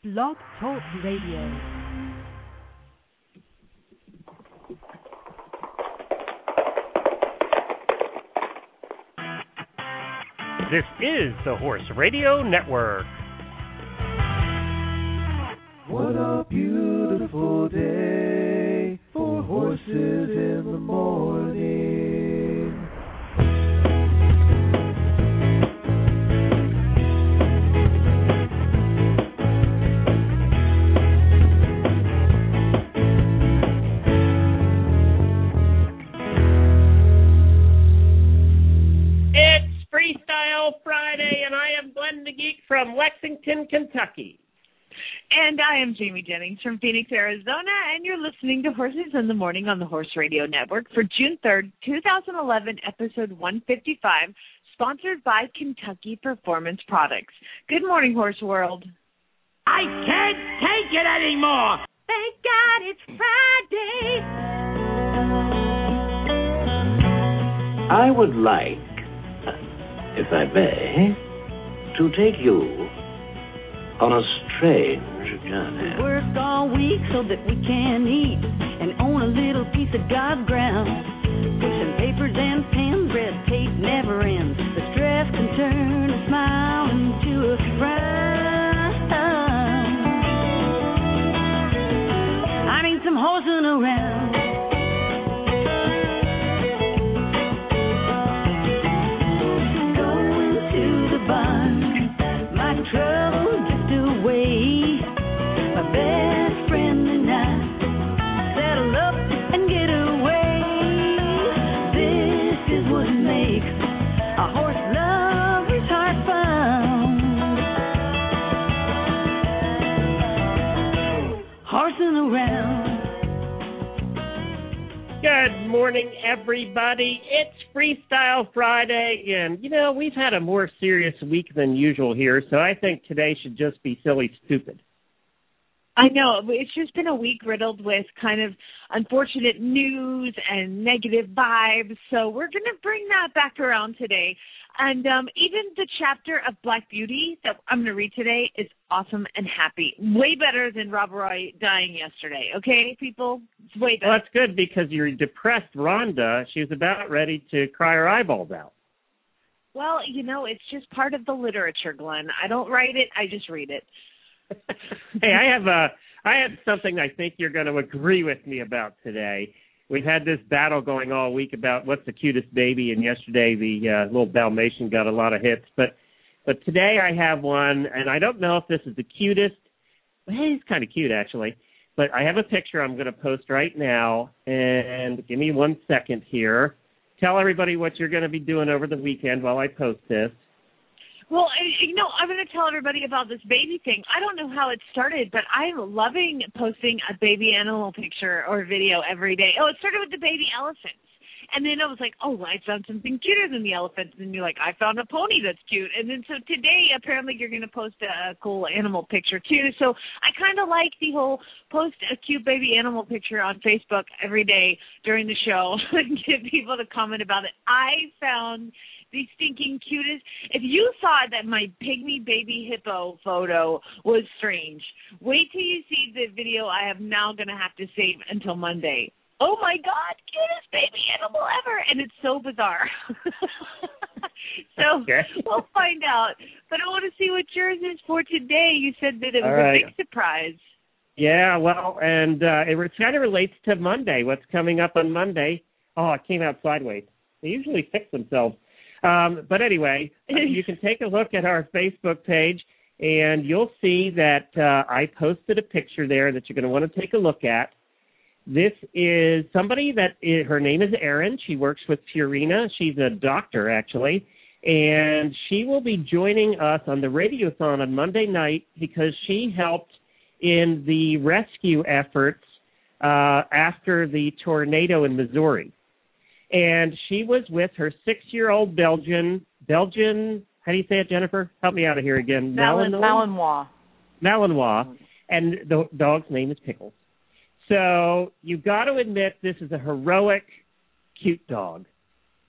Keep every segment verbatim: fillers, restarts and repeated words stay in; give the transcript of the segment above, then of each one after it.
Blog Talk Radio. This is the Horse Radio Network. What a beautiful day for horses in the morning. Friday, and I am Glenn the Geek from Lexington, Kentucky. And I am Jamie Jennings from Phoenix, Arizona, and you're listening to Horses in the Morning on the Horse Radio Network for June third, twenty eleven, episode one fifty-five, sponsored by Kentucky Performance Products. Good morning, Horse World. I can't take it anymore. Thank God it's Friday. I would like, if I may, to take you on a strange journey. We work all week so that we can eat and own a little piece of God's ground. Pushing papers and pens, red tape never ends. The stress can turn a smile into a frown. I need some horsing around. Trouble drift away. My best friend and I settle up and get away. This is what makes a horse lover's heart found. Horsing around. Good morning, everybody. It's Freestyle Friday, and, you know, we've had a more serious week than usual here, so I think today should just be silly stupid. I know. It's just been a week riddled with kind of unfortunate news and negative vibes, so we're going to bring that back around today. And um, even the chapter of Black Beauty that I'm going to read today is awesome and happy. Way better than Rob Roy dying yesterday, okay, people? It's way better. Well, that's good because your depressed Rhonda, she was about ready to cry her eyeballs out. Well, you know, it's just part of the literature, Glenn. I don't write it, I just read it. Hey, I have a, I have something I think you're going to agree with me about today. We've had this battle going all week about what's the cutest baby, and yesterday the uh, little Dalmatian got a lot of hits. But but today I have one, and I don't know if this is the cutest. Well, he's kind of cute, actually. But I have a picture I'm going to post right now, and give me one second here. Tell everybody what you're going to be doing over the weekend while I post this. Well, you know, I'm going to tell everybody about this baby thing. I don't know how it started, but I'm loving posting a baby animal picture or video every day. Oh, it started with the baby elephants. And then I was like, oh, I found something cuter than the elephants. And you're like, I found a pony that's cute. And then so today, apparently, you're going to post a cool animal picture, too. So I kind of like the whole post a cute baby animal picture on Facebook every day during the show and get people to comment about it. I found the stinking cutest. If you thought that my pygmy baby hippo photo was strange, wait till you see the video I am now going to have to save until Monday. Oh, my God, cutest baby animal ever. And it's so bizarre. so okay. We'll find out. But I want to see what yours is for today. You said that it was right. a big surprise. Yeah, well, and uh, it kind of relates to Monday, what's coming up on Monday. Oh, it came out sideways. They usually fix themselves. Um, but anyway, you can take a look at our Facebook page, and you'll see that uh, I posted a picture there that you're going to want to take a look at. This is somebody that is, her name is Erin. She works with Purina. She's a doctor, actually, and she will be joining us on the Radiothon on Monday night because she helped in the rescue efforts uh, after the tornado in Missouri. And she was with her six-year-old Belgian, Belgian, how do you say it, Jennifer? Help me out of here again. Malin- Malinois. Malinois. And the dog's name is Pickles. So you've got to admit this is a heroic, cute dog.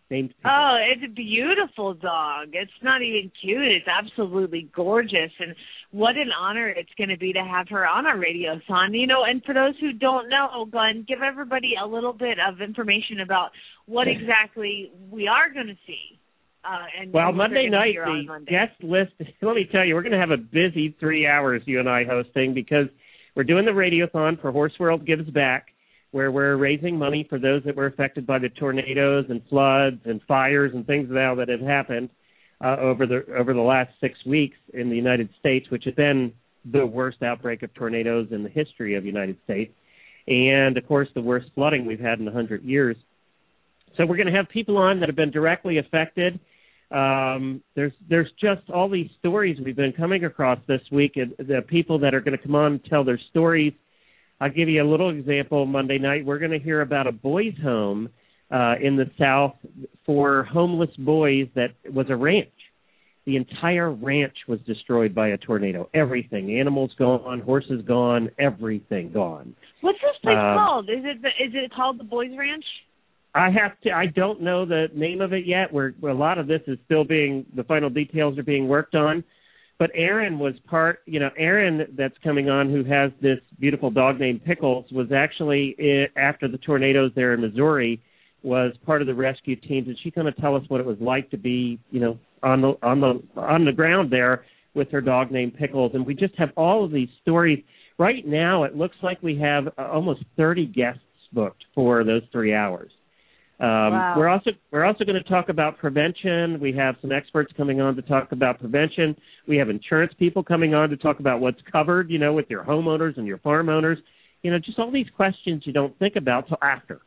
named Pickles. Oh, it's a beautiful dog. It's not even cute. It's absolutely gorgeous. And what an honor it's going to be to have her on our Radiothon. You know, and for those who don't know, Glenn, give everybody a little bit of information about what exactly we are going to see. Uh, and well, and Monday night, the Monday. guest list, let me tell you, we're going to have a busy three hours, you and I hosting, because we're doing the Radiothon for Horse World Gives Back, where we're raising money for those that were affected by the tornadoes and floods and fires and things now that have happened uh, over the over the last six weeks in the United States, which has been the worst outbreak of tornadoes in the history of the United States, and, of course, the worst flooding we've had in one hundred years. So we're going to have people on that have been directly affected. Um, there's there's just all these stories we've been coming across this week, and the people that are going to come on and tell their stories. I'll give you a little example. Monday night, we're going to hear about a boys' home uh, in the South for homeless boys that was a ranch. The entire ranch was destroyed by a tornado. Everything, animals gone, horses gone, everything gone. What's this place um, called? Is it the, is it called the Boys Ranch? I have to. I don't know the name of it yet. Where, where a lot of this is still being, the final details are being worked on. But Aaron was part. You know, Aaron that's coming on, who has this beautiful dog named Pickles, was actually after the tornadoes there in Missouri, was part of the rescue teams, and she's going to tell us what it was like to be, you know, on the on the on the ground there with her dog named Pickles. And we just have all of these stories. Right now, it looks like we have uh, almost thirty guests booked for those three hours. Um, wow. We're also we're also going to talk about prevention. We have some experts coming on to talk about prevention. We have insurance people coming on to talk about what's covered, you know, with your homeowners and your farm owners. You know, just all these questions you don't think about till after.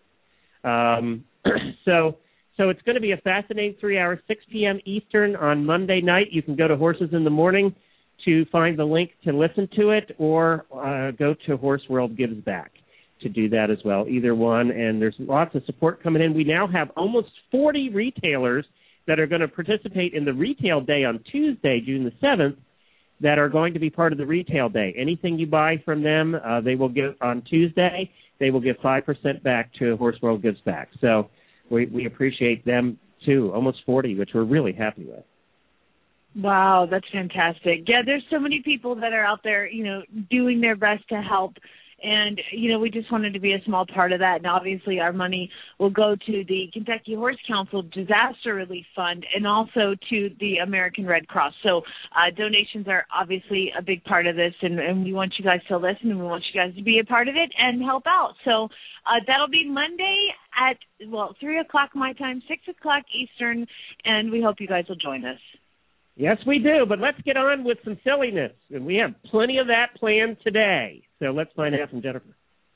Um, so so it's going to be a fascinating three hours, six p.m. Eastern on Monday night. You can go to Horses in the Morning to find the link to listen to it, or uh, go to Horse World Gives Back to do that as well, either one. And there's lots of support coming in. We now have almost forty retailers that are going to participate in the retail day on Tuesday, June the seventh, that are going to be part of the retail day. Anything you buy from them, uh, they will give on Tuesday, they will give five percent back to Horse World Gives Back. So we, we appreciate them too, almost forty, which we're really happy with. Wow, that's fantastic. Yeah, there's so many people that are out there, you know, doing their best to help. And, you know, we just wanted to be a small part of that. And obviously our money will go to the Kentucky Horse Council Disaster Relief Fund and also to the American Red Cross. So uh, donations are obviously a big part of this. And, and we want you guys to listen, and we want you guys to be a part of it and help out. So uh, that'll be Monday at, well, three o'clock my time, six o'clock Eastern. And we hope you guys will join us. Yes, we do, but let's get on with some silliness, and we have plenty of that planned today. So let's find out from Jennifer.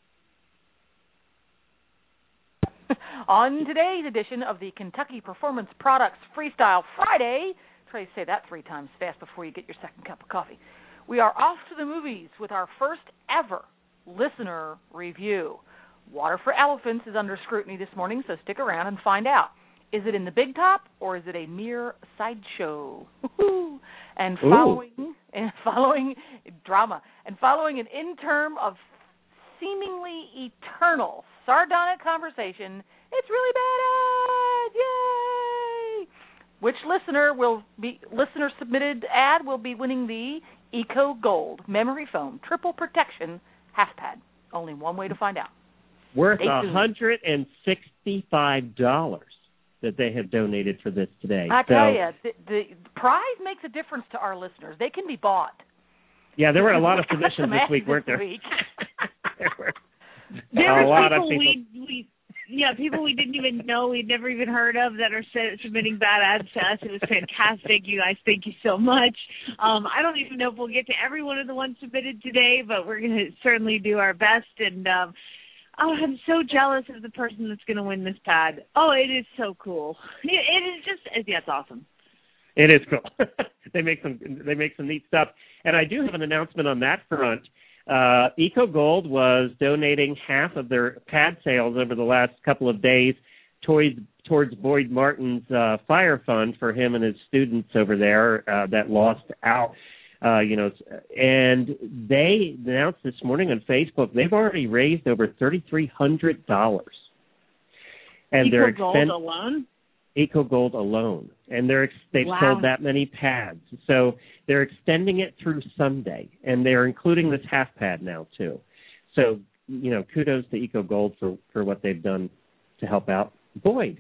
On today's edition of the Kentucky Performance Products Freestyle Friday, try to say that three times fast before you get your second cup of coffee, we are off to the movies with our first ever listener review. Water for Elephants is under scrutiny this morning, so stick around and find out. Is it in the big top, or is it a mere sideshow? And following and following drama and following an interim of seemingly eternal sardonic conversation, it's really bad. Yay! Which listener will be listener submitted ad will be winning the Eco Gold Memory Foam Triple Protection Half Pad. Only one way to find out. Worth one hundred sixty-five dollars. That they have donated for this today. I so, tell you, the, the prize makes a difference to our listeners. They can be bought. Yeah, there were a lot of submissions this week, weren't there? Week. there were there a were lot people of people. We, we, yeah, people we didn't even know, we'd never even heard of that are submitting bad ads to us. It was fantastic. You guys, thank you so much. Um, I don't even know if we'll get to every one of the ones submitted today, but we're going to certainly do our best. And um, oh, I'm so jealous of the person that's going to win this pad. Oh, it is so cool. It, it is just, yeah, it's awesome. It is cool. they make some they make some neat stuff. And I do have an announcement on that front. Uh, Eco Gold was donating half of their pad sales over the last couple of days towards, towards Boyd Martin's uh, fire fund for him and his students over there uh, that lost out. Uh, you know, and they announced this morning on Facebook they've already raised over thirty-three hundred dollars. And Eco they're Gold expen- alone? EcoGold alone, and they're they've Wow. sold that many pads. So they're extending it through Sunday, and they're including this half pad now too. So, you know, kudos to EcoGold for, for what they've done to help out Boyd.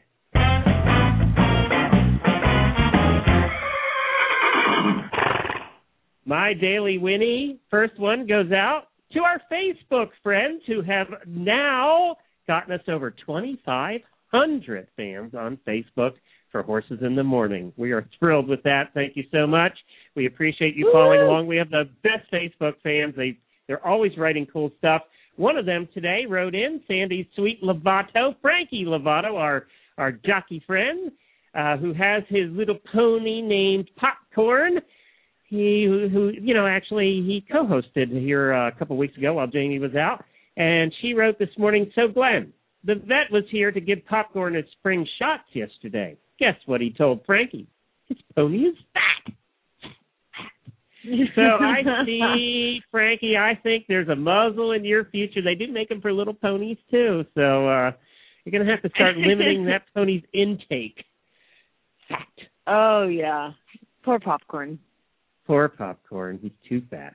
My Daily Winnie, first one goes out to our Facebook friends who have now gotten us over twenty-five hundred fans on Facebook for Horses in the Morning. We are thrilled with that. Thank you so much. We appreciate you following Woo! along. We have the best Facebook fans. They, they're always writing cool stuff. One of them today wrote in, Sandy's sweet Lovato, Frankie Lovato, our, our jockey friend, uh, who has his little pony named Popcorn. He, who, who, you know, actually he co-hosted here uh, a couple weeks ago while Jamie was out. And she wrote this morning, so Glenn, the vet was here to give Popcorn its spring shots yesterday. Guess what he told Frankie? His pony is fat. So I see, Frankie, I think there's a muzzle in your future. They do make them for little ponies, too. So uh, you're going to have to start limiting that pony's intake. Fat. Oh, yeah. Poor Popcorn. Poor Popcorn. He's too fat.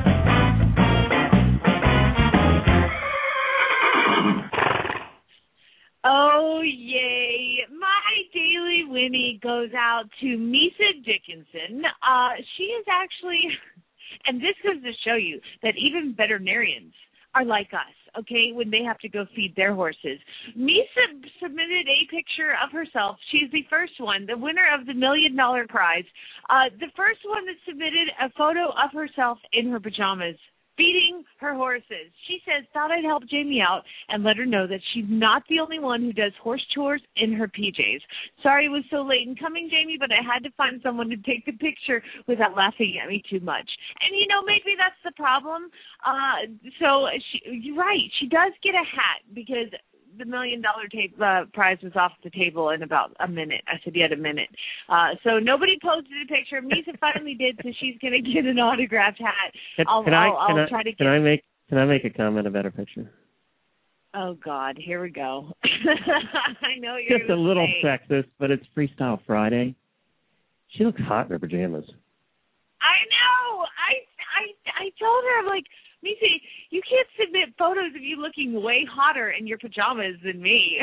Oh, yay. My Daily Winnie goes out to Misa Dickinson. Uh, she is actually, and this goes to show you that even veterinarians are like us, okay, when they have to go feed their horses. Misa submitted a picture of herself. She's the first one, the winner of the million dollar prize. Uh, the first one that submitted a photo of herself in her pajamas, feeding her horses. She says, thought I'd help Jamie out and let her know that she's not the only one who does horse chores in her P Js. Sorry it was so late in coming, Jamie, but I had to find someone to take the picture without laughing at me too much. And, you know, maybe that's the problem. Uh, so she, you're right. She does get a hat because the million dollar tape, uh, prize was off the table in about a minute. I said, yet a minute. Uh, so nobody posted a picture. Misa finally did, so she's going to get an autographed hat. Can, I'll, can I, I'll, can I'll I, try to get. Can I make Can I make a comment about her picture? Oh God, here we go. I know you're Just a little say. sexist, but it's Freestyle Friday. She looks hot in her pajamas. I know. I I I told her, I'm like, Misa, you can't submit photos of you looking way hotter in your pajamas than me.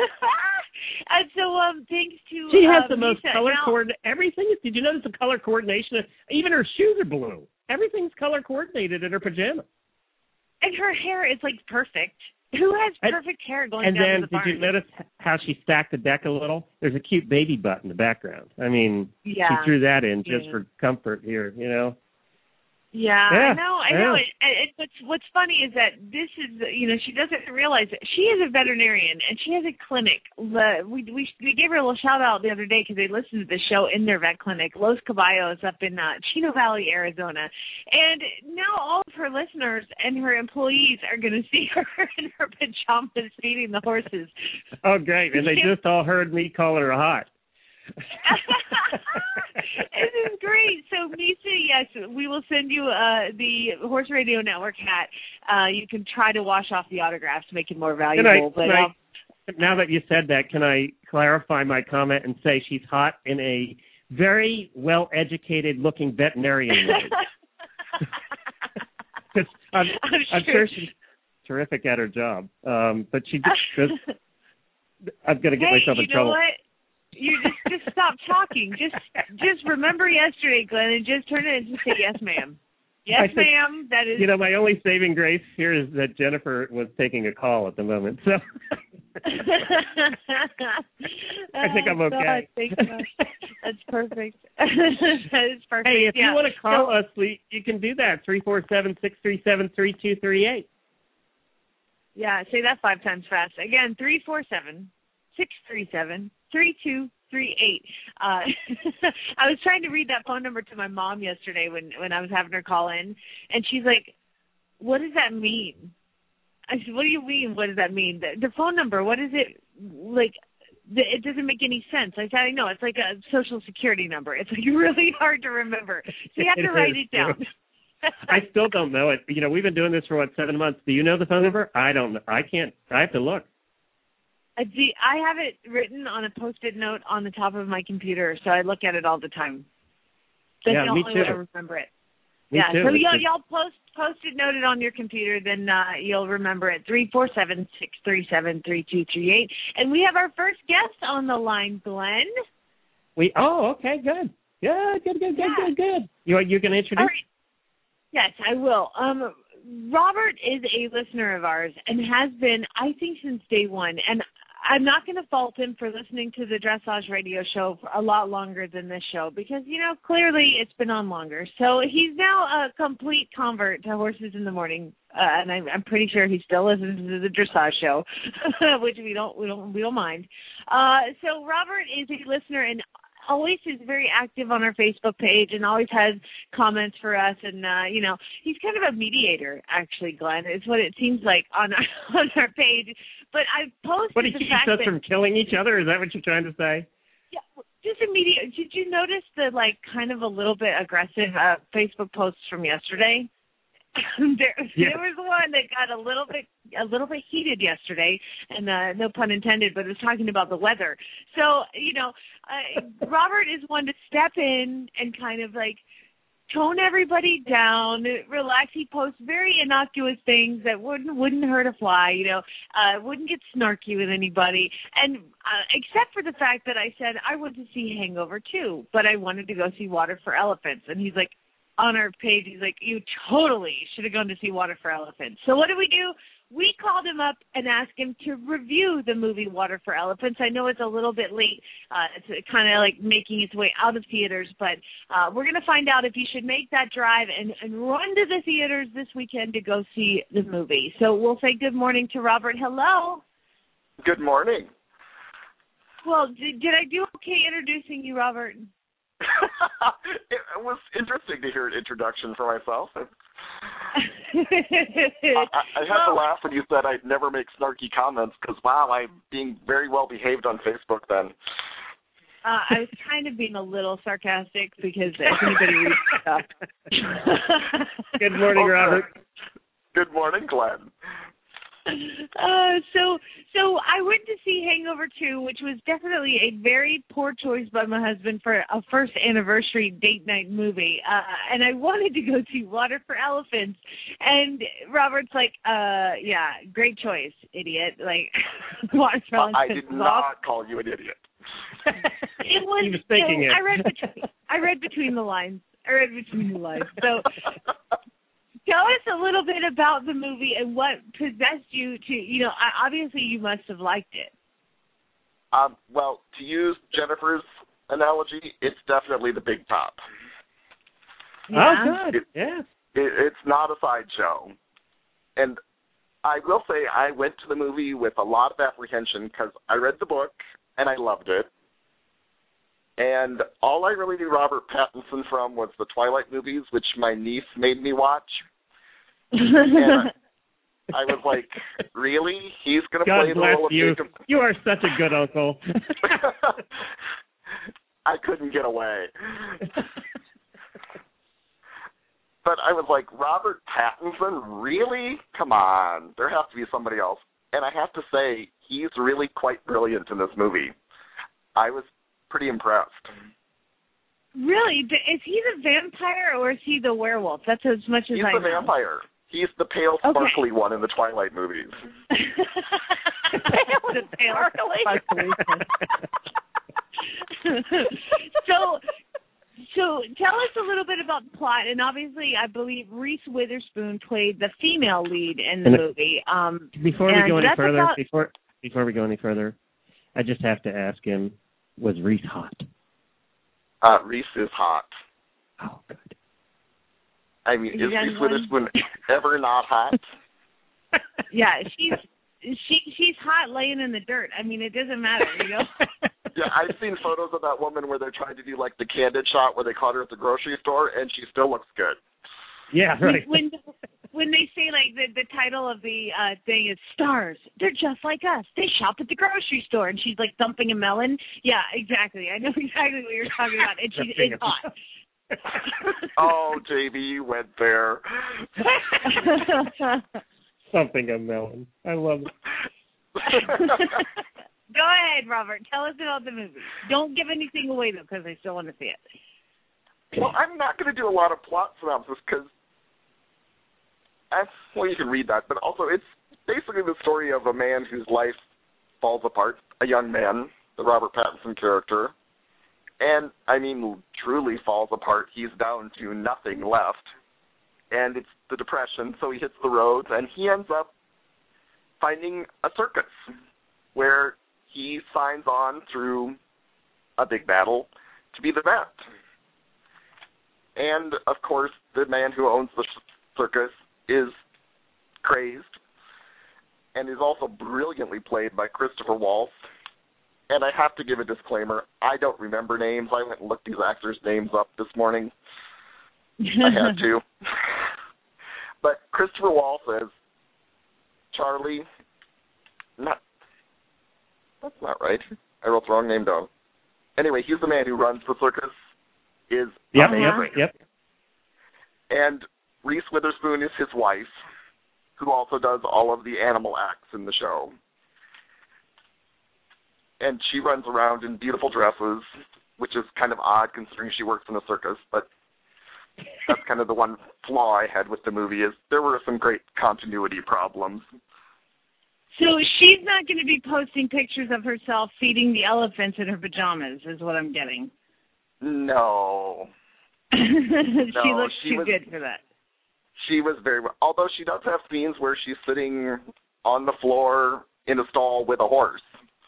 And so, um, thanks to She has uh, the most Misa. color now, coordination. Everything is. Did you notice the color coordination? Even her shoes are blue. Everything's color coordinated in her pajamas. And her hair is like perfect. Who has And- perfect hair going And down then, to the did barn? you notice how she stacked the deck a little? There's a cute baby butt in the background. I mean, Yeah. she threw that in just Yeah. for comfort here, you know? Yeah, Yeah, I know, I yeah. know. It, it, what's what's funny is that this is, you know, she doesn't realize that she is a veterinarian and she has a clinic. Le- We we we gave her a little shout out the other day because they listened to the show in their vet clinic, Los Caballos, up in uh, Chino Valley, Arizona. And now all of her listeners and her employees are going to see her in her pajamas feeding the horses. Oh, great. And they just all heard me call her hot. This is great. So, Misa, yes, we will send you uh, the Horse Radio Network hat. Uh, you can try to wash off the autographs to make it more Can valuable. I, but can I, um, now that you said that, can I clarify my comment and say she's hot in a very well-educated looking veterinarian way? 'Cause I'm, I'm I'm sure. sure she's terrific at her job. Um, but she just, just I'm going to get hey, myself in you know trouble. what? You just just stop talking. Just just remember yesterday, Glenn, and just turn it into say yes, ma'am. Yes, I said, ma'am. That is. You know, my only saving grace here is that Jennifer was taking a call at the moment, so I think I'm Oh, okay. God, thank you. That's perfect. That is perfect. Hey, if yeah. you want to call So- us, we, you can do that, three four seven, six three seven, three two three eight. Yeah, say that five times fast. Again, three four seven, six three seven, three two three eight. Uh, I was trying to read that phone number to my mom yesterday when, when I was having her call in, and she's like, what does that mean? I said, what do you mean, what does that mean? The, the phone number, what is it, like, the, it doesn't make any sense. I said, I know, it's like a social security number. It's like really hard to remember. So you have It to write is, it down. too. I still don't know it. You know, we've been doing this for, what, seven months. Do you know the phone number? I don't know. I can't. I have to look. Uh, do, I have it written on a Post-it note on the top of my computer, so I look at it all the time. That's yeah, the me only too. way I remember it. Me yeah, too. so y'all, y'all post Post-it noted on your computer, then uh, you'll remember it. three four seven, six three seven, three two three eight. And we have our first guest on the line, Glenn. We oh okay good good good good good Yeah. good good. You you can introduce? All right. Yes, I will. Um, Robert is a listener of ours and has been, I think, since day one. And I'm not going to fault him for listening to the Dressage Radio Show for a lot longer than this show because, you know, clearly it's been on longer. So he's now a complete convert to Horses in the Morning, uh, and I'm, I'm pretty sure he still listens to the Dressage Show, which we don't we don't we don't mind. Uh, so Robert is a listener and always is very active on our Facebook page and always has comments for us. And, uh, you know, he's kind of a mediator, actually, Glenn, is what it seems like on our, on our page. But I posted What, he the keeps fact us that, from killing each other? Is that what you're trying to say? yeah, just a mediator. Did you notice the, like, kind of a little bit aggressive uh, Facebook posts from yesterday? there, yeah. there was one that got a little bit a little bit heated yesterday, and uh, no pun intended, but it was talking about the weather. So, you know, uh, Robert is one to step in and kind of like tone everybody down, relax. He posts very innocuous things that wouldn't wouldn't hurt a fly, you know, uh, wouldn't get snarky with anybody. And uh, except for the fact that I said I went to see Hangover too, but I wanted to go see Water for Elephants, and he's like, on our page, he's like, you totally should have gone to see Water for Elephants. So what did we do? We called him up and asked him to review the movie Water for Elephants. I know it's a little bit late. Uh, it's kind of like making its way out of theaters, but uh, we're going to find out if you should make that drive and, and run to the theaters this weekend to go see the movie. So we'll say good morning to Robert. Hello. Good morning. Well, did, did I do okay introducing you, Robert? It was interesting to hear an introduction for myself. I, I had well, to laugh when you said I'd never make snarky comments because, wow, I'm being very well behaved on Facebook then. Uh, I was kind of being a little sarcastic because if anybody reads stuff. Good morning, Okay. Robert. Good morning, Glenn. Uh, so, so I went to see Hangover two, which was definitely a very poor choice by my husband for a first anniversary date night movie. Uh, and I wanted to go see Water for Elephants. And Robert's like, uh, yeah, great choice, idiot. Like, Water for Uh, Elephants. I did was not awesome. call you an idiot. It was. He was thinking you know, it. I read between. I read between the lines. I read between the lines. So, tell us a little bit about the movie and what possessed you to. You know, obviously you must have liked it. Um, well, to use Jennifer's analogy, it's definitely the big top. Yeah. Oh, good. It, yeah. it, it's not a sideshow. And I will say I went to the movie with a lot of apprehension because I read the book and I loved it. And all I really knew Robert Pattinson from was the Twilight movies, which my niece made me watch. And I was like, really? He's going to God play the bless role of you. Jacob? You are such a good uncle. I couldn't get away. But I was like, Robert Pattinson? Really? Come on. There has to be somebody else. And I have to say, he's really quite brilliant in this movie. I was pretty impressed. Really? But is he the vampire or is he the werewolf? That's as much as He's I the know. vampire. He's the pale, Okay. sparkly one in the Twilight movies. The pale sparkly. so, so tell us a little bit about the plot. And obviously, I believe Reese Witherspoon played the female lead in the And movie. Um, Before we and go any that's further, about- before before we go any further, I just have to ask him: was Reese hot? Uh, Reese is hot. Oh, good. I mean, You is guys Reese want- Witherspoon ever not hot? yeah, she's she she's hot laying in the dirt. I mean, it doesn't matter, you know. Yeah, I've seen photos of that woman where they're trying to do like the candid shot where they caught her at the grocery store, and she still looks good. Yeah, right. When when they say like the the title of the uh, thing is Stars, they're just like us. They shop at the grocery store, and she's like dumping a melon. Yeah, exactly. I know exactly what you're talking about, and she is hot. Oh, J B, you went there. Something a melon. I love it. Go ahead, Robert. Tell us about the movie. Don't give anything away, though, because I still want to see it. Well, I'm not going to do a lot of plot synopsis because, well, you can read that, but also it's basically the story of a man whose life falls apart, a young man, the Robert Pattinson character, and, I mean, truly falls apart. He's down to nothing left, and it's the Depression, so he hits the roads, and he ends up finding a circus where he signs on through a big battle to be the vet. And, of course, the man who owns the circus is crazed and is also brilliantly played by Christopher Waltz. And I have to give a disclaimer. I don't remember names. I went and looked these actors' names up this morning. I had to. But Christopher Waltz as Charlie, not, that's not right. I wrote the wrong name down. Anyway, he's the man who runs the circus. Is yep, amazing. Yep, yep. And Reese Witherspoon is his wife, who also does all of the animal acts in the show. And she runs around in beautiful dresses, which is kind of odd considering she works in a circus, but that's kind of the one flaw I had with the movie is there were some great continuity problems. So she's not going to be posting pictures of herself feeding the elephants in her pajamas, is what I'm getting. No. she no, looks she too was, good for that. She was very well. Although she does have scenes where she's sitting on the floor in a stall with a horse.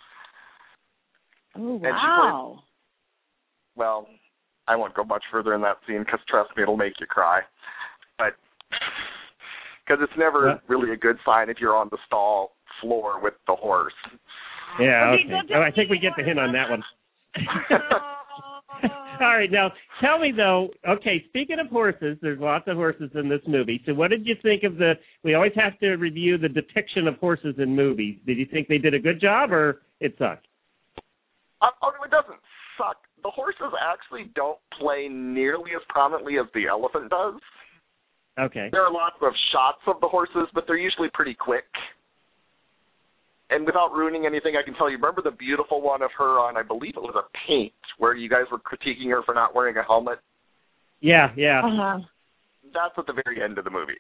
Oh, wow. Plays, well, I won't go much further in that scene because, trust me, it'll make you cry. But because it's never yeah. really a good sign if you're on the stall floor with the horse. Yeah, okay. okay. Oh, I think we get the hint on that one. All right, now tell me though. Okay, speaking of horses, there's lots of horses in this movie. So, what did you think of the? We always have to review the depiction of horses in movies. Did you think they did a good job, or it sucked? Uh, oh, it doesn't suck. The horses actually don't play nearly as prominently as the elephant does. Okay. There are lots of shots of the horses, but they're usually pretty quick. And without ruining anything, I can tell you, remember the beautiful one of her on, I believe it was a Paint, where you guys were critiquing her for not wearing a helmet? Yeah, yeah. Uh-huh. That's at the very end of the movie.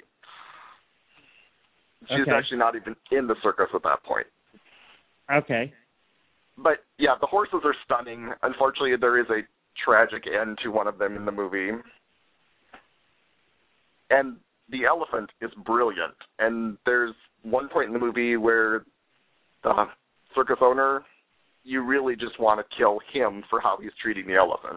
She's okay. actually not even in the circus at that point. Okay. But, yeah, the horses are stunning. Unfortunately, there is a tragic end to one of them in the movie. And the elephant is brilliant. And there's one point in the movie where the circus owner, you really just want to kill him for how he's treating the elephant.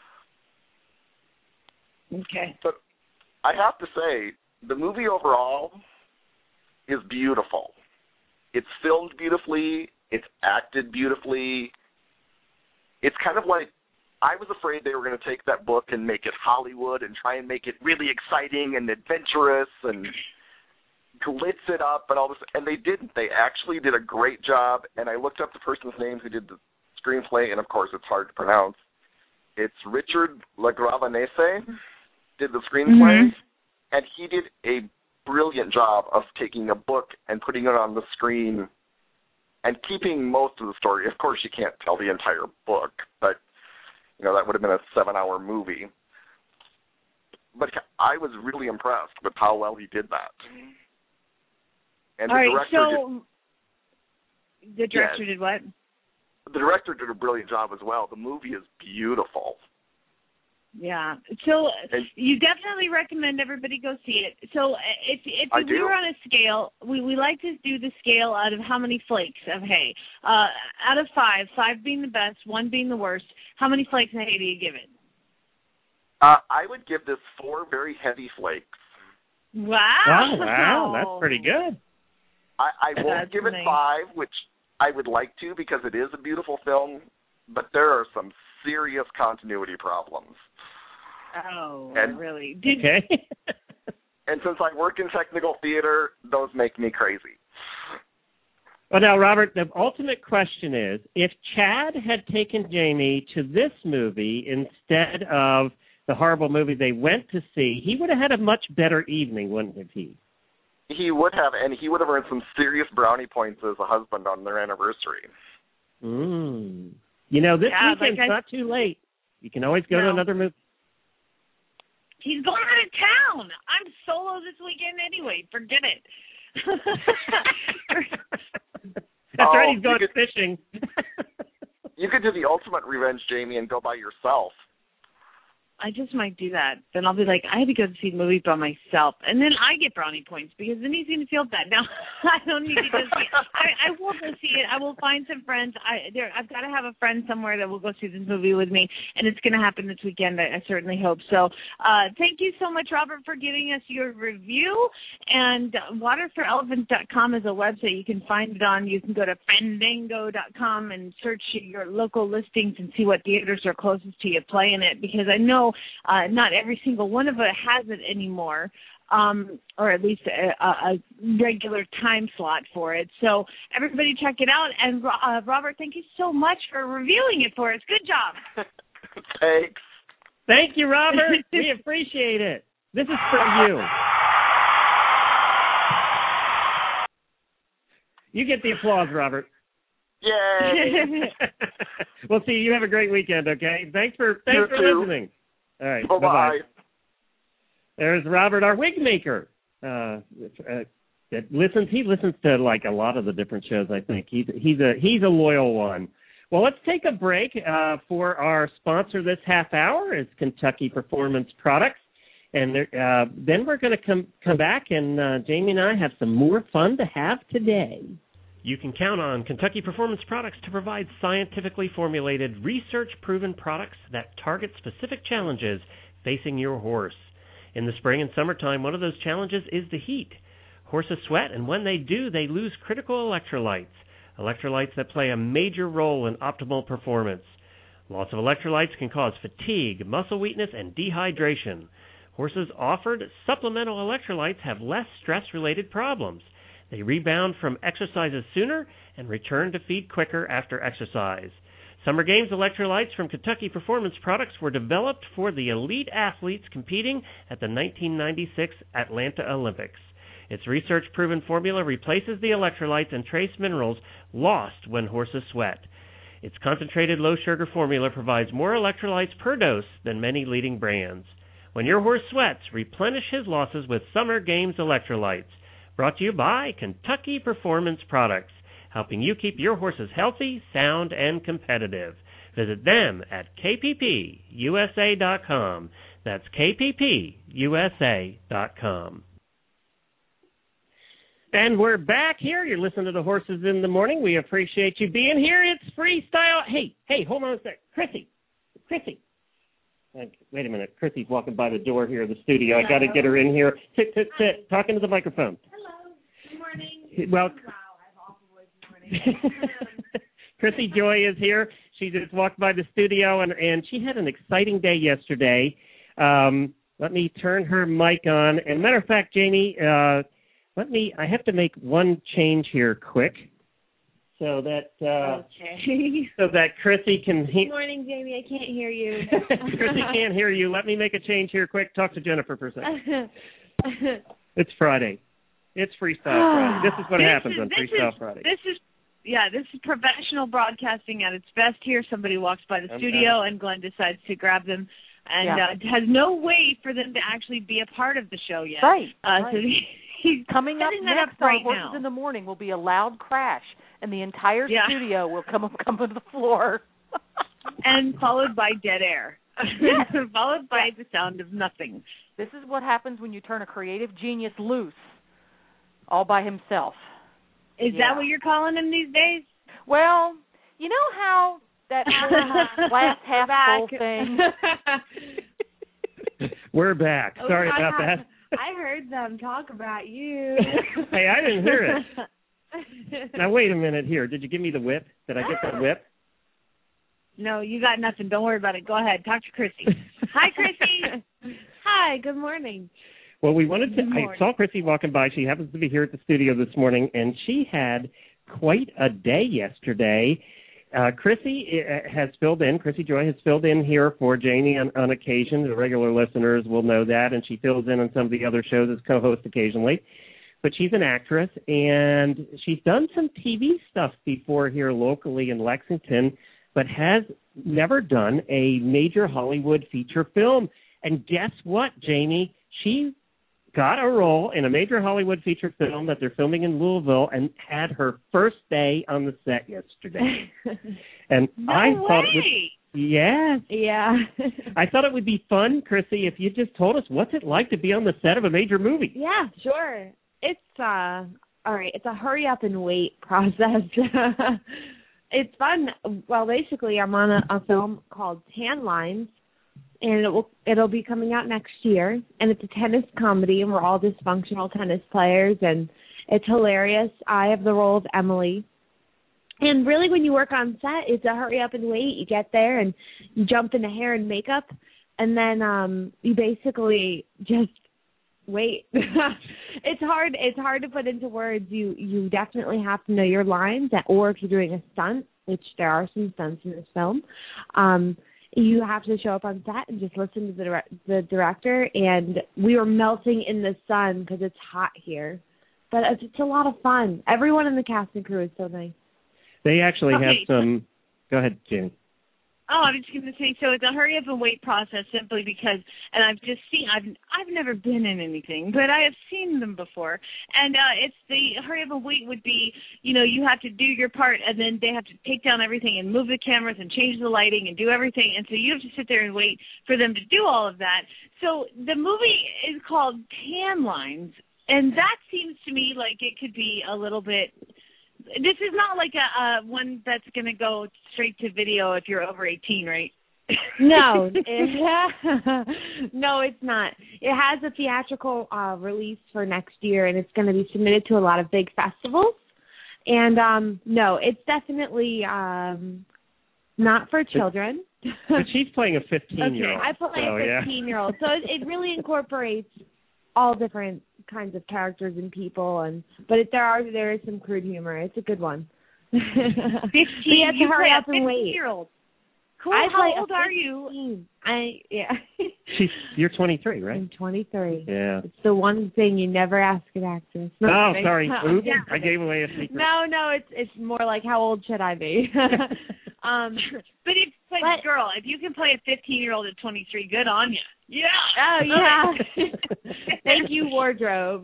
Okay. But I have to say, the movie overall is beautiful. It's filmed beautifully. It's acted beautifully. It's kind of like, I was afraid they were going to take that book and make it Hollywood and try and make it really exciting and adventurous and glitz it up and all this, and they didn't. They actually did a great job, and I looked up the person's name who did the screenplay, and of course it's hard to pronounce. It's Richard LaGravenese did the screenplay, mm-hmm. and he did a brilliant job of taking a book and putting it on the screen and keeping most of the story. Of course, you can't tell the entire book, but you know that would have been a seven-hour movie. But I was really impressed with how well he did that. And All the right, director so did, the director yes, did what? The director did a brilliant job as well. The movie is beautiful. Yeah. So and, you definitely recommend everybody go see it. So if if I we do. were on a scale, we, we like to do the scale out of how many flakes of hay. Uh, out of five, five being the best, one being the worst, how many flakes of hay do you give it? Uh, I would give this four very heavy flakes. Wow. Wow, wow, that's pretty good. I, I won't That's give it nice. five, which I would like to because it is a beautiful film, but there are some serious continuity problems. Oh, and, really? Did, okay. And since I work in technical theater, those make me crazy. Well, now, Robert, the ultimate question is, if Chad had taken Jamie to this movie instead of the horrible movie they went to see, he would have had a much better evening, wouldn't he? He would have, and he would have earned some serious brownie points as a husband on their anniversary. Mm. You know, this Yeah, weekend's like I- not too late. You can always go No. to another movie. He's going out of town. I'm solo this weekend anyway. Forget it. That's Oh, right, he's you going could- fishing. You could do the ultimate revenge, Jamie, and go by yourself. I just might do that. Then I'll be like, I had to go see the movie by myself, and then I get brownie points because then he's going to feel bad. Now I don't need to go see it. I, I will go see it. I will find some friends. I there. I've got to have a friend somewhere that will go see this movie with me, and it's going to happen this weekend. I, I certainly hope so. Uh, thank you so much, Robert, for giving us your review. And water for elephants dot com is a website you can find it on. You can go to fandango dot com and search your local listings and see what theaters are closest to you playing it, because I know Uh, not every single one of it has it anymore, um, or at least a, a regular time slot for it. So everybody check it out. And uh, Robert, thank you so much for reviewing it for us. Good job. Thanks. Thank you, Robert. We appreciate it. This is for you. You get the applause, Robert. Yay! We'll see. You have a great weekend, okay? Thanks for thanks You for too. listening. All right. Bye-bye. Bye-bye. There's Robert, our wig maker. Uh, uh, that listens. He listens to like a lot of the different shows. I think he's he's a he's a loyal one. Well, let's take a break uh, for our sponsor this half hour is Kentucky Performance Products, and uh, then we're going to come come back and uh, Jamie and I have some more fun to have today. You can count on Kentucky Performance Products to provide scientifically formulated, research-proven products that target specific challenges facing your horse. In the spring and summertime, one of those challenges is the heat. Horses sweat, and when they do, they lose critical electrolytes, electrolytes that play a major role in optimal performance. Loss of electrolytes can cause fatigue, muscle weakness, and dehydration. Horses offered supplemental electrolytes have less stress-related problems. They rebound from exercises sooner and return to feed quicker after exercise. Summer Games electrolytes from Kentucky Performance Products were developed for the elite athletes competing at the nineteen ninety-six Atlanta Olympics. Its research-proven formula replaces the electrolytes and trace minerals lost when horses sweat. Its concentrated low-sugar formula provides more electrolytes per dose than many leading brands. When your horse sweats, replenish his losses with Summer Games electrolytes. Brought to you by Kentucky Performance Products, helping you keep your horses healthy, sound, and competitive. Visit them at K P P U S A dot com. That's K P P U S A dot com. And we're back here. You're listening to the Horses in the Morning. We appreciate you being here. It's freestyle. Hey, hey, hold on a sec. Chrissy, Chrissy. Wait a minute. Chrissy's walking by the door here of the studio. Hello. I got to get her in here. Sit, sit, sit. Talking to the microphone. Hello. Good morning. Well, wow, I have awful voice this morning. Chrissy Joy is here. She just walked by the studio, and, and she had an exciting day yesterday. Um, let me turn her mic on. And matter of fact, Jamie, uh, let me. I have to make one change here quick. So that uh, okay. so that Chrissy can. He- Good morning, Jamie. I can't hear you. Chrissy can't hear you. Let me make a change here quick. Talk to Jennifer for a second. It's Friday. It's Freestyle Friday. This is what this happens is, on this Freestyle is, Friday. This is yeah. This is professional broadcasting at its best. Here, somebody walks by the I'm studio, done. and Glenn decides to grab them, and Yeah. uh, has no way for them to actually be a part of the show yet. Right. Uh, right. So he, he's Coming up setting that next up right on Horses now. in the Morning will be a loud crash, and the entire Yeah. studio will come up, come to the floor. And followed by dead air. Yes. Followed by the sound of nothing. This is what happens when you turn a creative genius loose all by himself. Is Yeah. that what you're calling him these days? Well, you know how that glass half full thing. We're back. Oh, Sorry I about have- that. I heard them talk about you. Hey, I didn't hear it. Now, wait a minute here. Did you give me the whip? Did I get that whip? No, you got nothing. Don't worry about it. Go ahead. Talk to Chrissy. Hi, Chrissy. Hi, good morning. Well, we wanted to. Good I morning. saw Chrissy walking by. She happens to be here at the studio this morning, and she had quite a day yesterday. Uh, Chrissy uh, has filled in. Chrissy Joy has filled in here for Janie on, on occasion. The regular listeners will know that, and she fills in on some of the other shows as co-host occasionally. but she's an actress, and she's done some T V stuff before here locally in Lexington, but has never done a major Hollywood feature film. And guess what, Jamie? She got a role in a major Hollywood feature film that they're filming in Louisville and had her first day on the set yesterday. And no I way. thought it was, yes. Yeah. I thought it would be fun, Chrissy, if you just told us what's it like to be on the set of a major movie. Yeah, sure. It's uh all right, it's a hurry up and wait process. It's fun. Well, basically I'm on a, a film called Tan Lines, and it will it'll be coming out next year, and it's a tennis comedy, and we're all dysfunctional tennis players, and it's hilarious. I have the role of Emily. And really, when you work on set, it's a hurry up and wait. You get there and you jump into hair and makeup, and then um, you basically just wait. It's hard. It's hard to put into words. You you definitely have to know your lines, or if you're doing a stunt, which there are some stunts in this film, um, you have to show up on set and just listen to the direct, the director. And we were melting in the sun because it's hot here, but it's, it's a lot of fun. Everyone in the cast and crew is so nice. They actually Okay. have some. Go ahead, Jamie. Oh, I was just going to say, so it's a hurry up and wait process simply because, and I've just seen, I've I've never been in anything, but I have seen them before, and uh, it's the hurry up and wait would be, you know, you have to do your part, and then they have to take down everything and move the cameras and change the lighting and do everything, and so you have to sit there and wait for them to do all of that. So the movie is called Tan Lines, and that seems to me like it could be a little bit. This is not like a uh, one that's going to go straight to video if you're over eighteen, right? No, it, no, it's not. It has a theatrical uh, release for next year, and it's going to be submitted to a lot of big festivals. And um, no, it's definitely um, not for children. But she's playing a fifteen-year-old. Okay, I play so, a fifteen-year-old, so it, it really incorporates all different kinds of characters and people, and but it, there are there is some crude humor. It's a good one. Fifteen. You have to You hurry play up a and wait. fifteen-year-old. Cool. I How play a old are you? I yeah. She's you're twenty-three, right? I'm twenty-three. Yeah. It's the one thing you never ask an actress. No, Oh, kidding. sorry. Oops, Yeah. I gave away a secret. No, no, it's it's more like how old should I be? um, But if, but, But- girl, if you can play a fifteen-year-old at twenty-three, good on you. Yeah. Oh yeah. Thank you, wardrobe.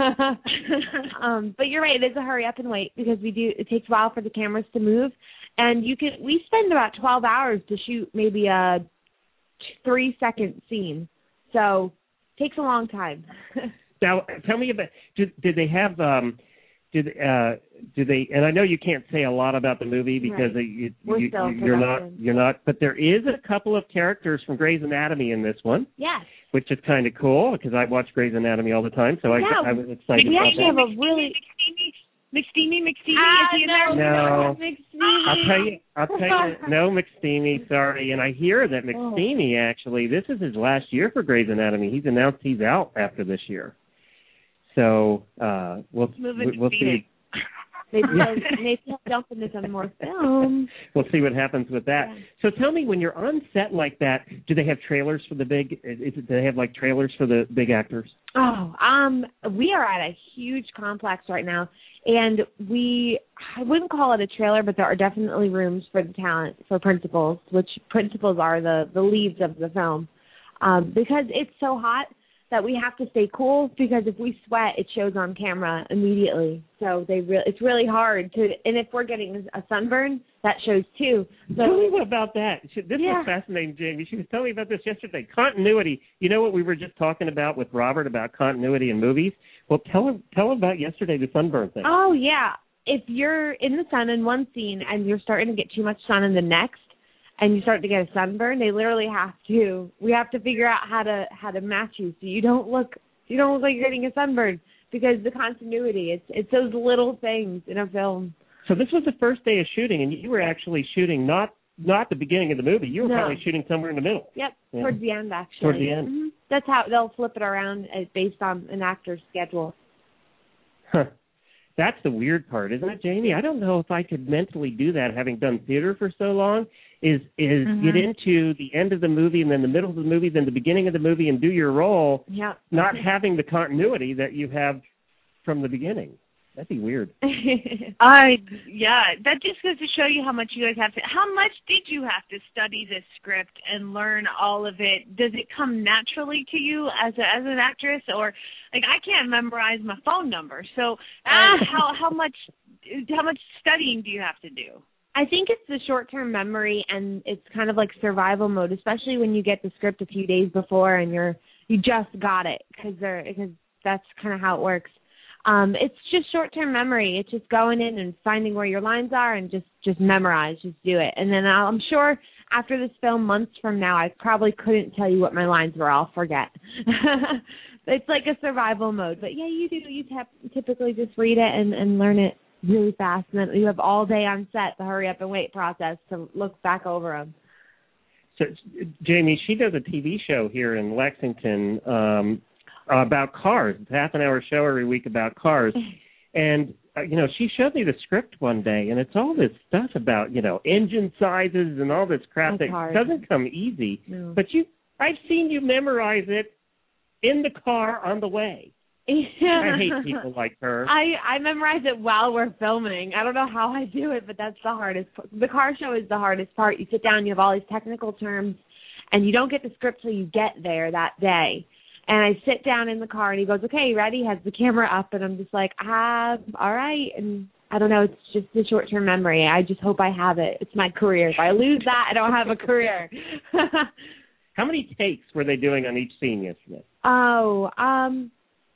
um, but you're right. It is a hurry up and wait because we do. It takes a while for the cameras to move, and you can. We spend about twelve hours to shoot maybe a three second scene, so it takes a long time. Now, tell me about. Did, did they have? Um, did uh, did they? And I know you can't say a lot about the movie because Right. you, We're you, still you're not. production. You're not. But there is a couple of characters from Grey's Anatomy in this one. Yes. Which is kind of cool because I watch Grey's Anatomy all the time, so I, Yeah. I was excited We about actually that. have a really. McSteamy, McSteamy, Ah, is he in there? No. McSteamy. I'll tell you. I'll tell you. No, McSteamy. Sorry, and I hear that McSteamy actually. This is his last year for Grey's Anatomy. He's announced he's out after this year. So uh, we'll Moving to we'll see. Phoenix. Maybe he'll, maybe he'll jump into some more films. We'll see what happens with that. Yeah. So tell me, when you're on set like that, do they have trailers for the big? Is it, do they have like trailers for the big actors? Oh, um, we are at a huge complex right now, and we, I wouldn't call it a trailer, but there are definitely rooms for the talent, for principals, which principals are the, the leads of the film, um, because it's so hot that we have to stay cool, because if we sweat, it shows on camera immediately. So they re- it's really hard to, and if we're getting a sunburn, that shows too. So Tell me about that. This Yeah. was fascinating, Jamie. She was telling me about this yesterday. Continuity. You know what we were just talking about with Robert about continuity in movies? Well, tell her, tell her about yesterday, the sunburn thing. Oh, yeah. If you're in the sun in one scene and you're starting to get too much sun in the next, and you start to get a sunburn, they literally have to, we have to figure out how to how to match you so you don't look you don't look like you're getting a sunburn, because the continuity, it's it's those little things in a film. So this was the first day of shooting, and you were actually shooting not not the beginning of the movie. You were No. probably shooting somewhere in the middle. Yep, Yeah. towards the end, actually. Towards the end. Mhm. That's how they'll flip it around uh, based on an actor's schedule. Huh. That's the weird part, isn't it, Jamie? I don't know if I could mentally do that, having done theater for so long, is is Mhm. get into the end of the movie and then the middle of the movie, then the beginning of the movie and do your role, Yep. not having the continuity that you have from the beginning. That'd be weird. I yeah, that just goes to show you how much you guys have to. How much did you have to study this script and learn all of it? Does it come naturally to you as a, as an actress, or like I can't memorize my phone number? So uh, how how much how much studying do you have to do? I think it's the short-term memory, and it's kind of like survival mode, especially when you get the script a few days before and you're you just got it because they're because that's kind of how it works. Um, it's just short-term memory. It's just going in and finding where your lines are and just, just memorize, just do it. And then I'll, I'm sure after this film, months from now, I probably couldn't tell you what my lines were. I'll forget. It's like a survival mode. But, yeah, you do. You t- typically just read it and, and learn it really fast. And then you have all day on set, the hurry up and wait process, to look back over them. So, Jamie, she does a T V show here in Lexington um Uh, about cars. It's a half an hour show every week about cars. And, uh, you know, she showed me the script one day, and it's all this stuff about, you know, engine sizes and all this crap That's that hard. doesn't come easy. No. But you, I've seen you memorize it in the car on the way. Yeah. I hate people like her. I, I memorize it while we're filming. I don't know how I do it, but that's the hardest part. The car show is the hardest part. You sit down, you have all these technical terms, and you don't get the script till you get there that day. And I sit down in the car, and he goes, okay, you ready? Has the camera up, and I'm just like, ah, all right. And I don't know, it's just a short-term memory. I just hope I have it. It's my career. If I lose that, I don't have a career. How many takes were they doing on each scene yesterday? Oh, um,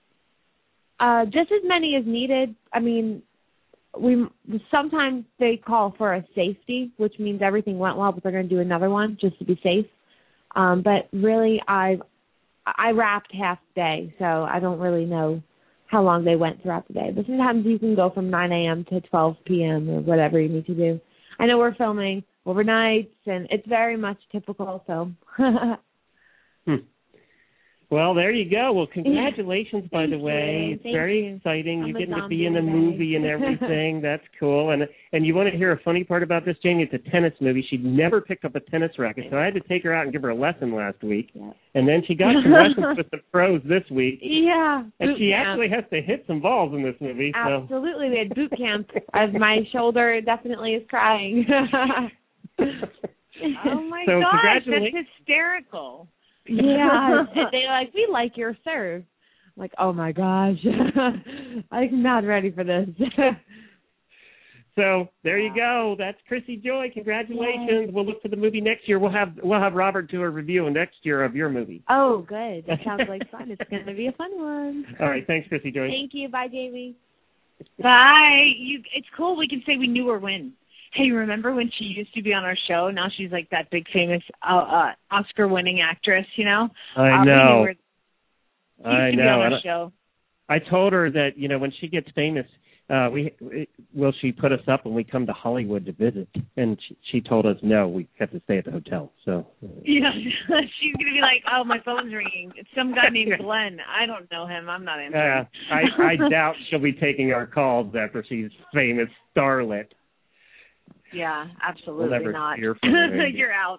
uh, just as many as needed. I mean, we sometimes they call for a safety, which means everything went well, but they're going to do another one just to be safe. Um, but really, I've I wrapped half the day, so I don't really know how long they went throughout the day. But sometimes you can go from nine a.m. to twelve p.m. or whatever you need to do. I know we're filming overnights, and it's very much typical, so. hmm. Well, there you go. Well, congratulations, by the way. You. It's Thank very you. exciting. I'm You're a getting to zombie be in a today. movie and everything. That's cool. And and you want to hear a funny part about this, Jamie? It's a tennis movie. She'd never picked up a tennis racket, so I had to take her out and give her a lesson last week. Yeah. And then she got some lessons with the pros this week. Yeah. And boot she camp. actually has to hit some balls in this movie. So. Absolutely. We had boot camp. As my shoulder definitely is crying. Oh, my So gosh, congratulations. that's hysterical. Yeah. They're like, we like your serve. I'm like, oh, my gosh. I'm not ready for this. So there you go. That's Chrissy Joy. Congratulations. Yay. We'll look for the movie next year. We'll have we'll have Robert do a review next year of your movie. Oh, good. That sounds like fun. It's going to be a fun one. All right. Thanks, Chrissy Joy. Thank you. Bye, Jamie. Bye. You. It's cool. We can say we knew her when. Hey, remember when she used to be on our show? Now she's like that big famous uh, uh, Oscar-winning actress, you know? I uh, know. She I used to know. be on our I, show. I told her that, you know, when she gets famous, uh, we, we will she put us up when we come to Hollywood to visit? And she, she told us no, we have to stay at the hotel. So yeah, she's gonna be like, oh, my phone's ringing. It's some guy named Glenn. I don't know him. I'm not answering. Uh, I, I doubt she'll be taking our calls after she's famous starlet. Yeah, absolutely we'll never not. Hear from her You're out.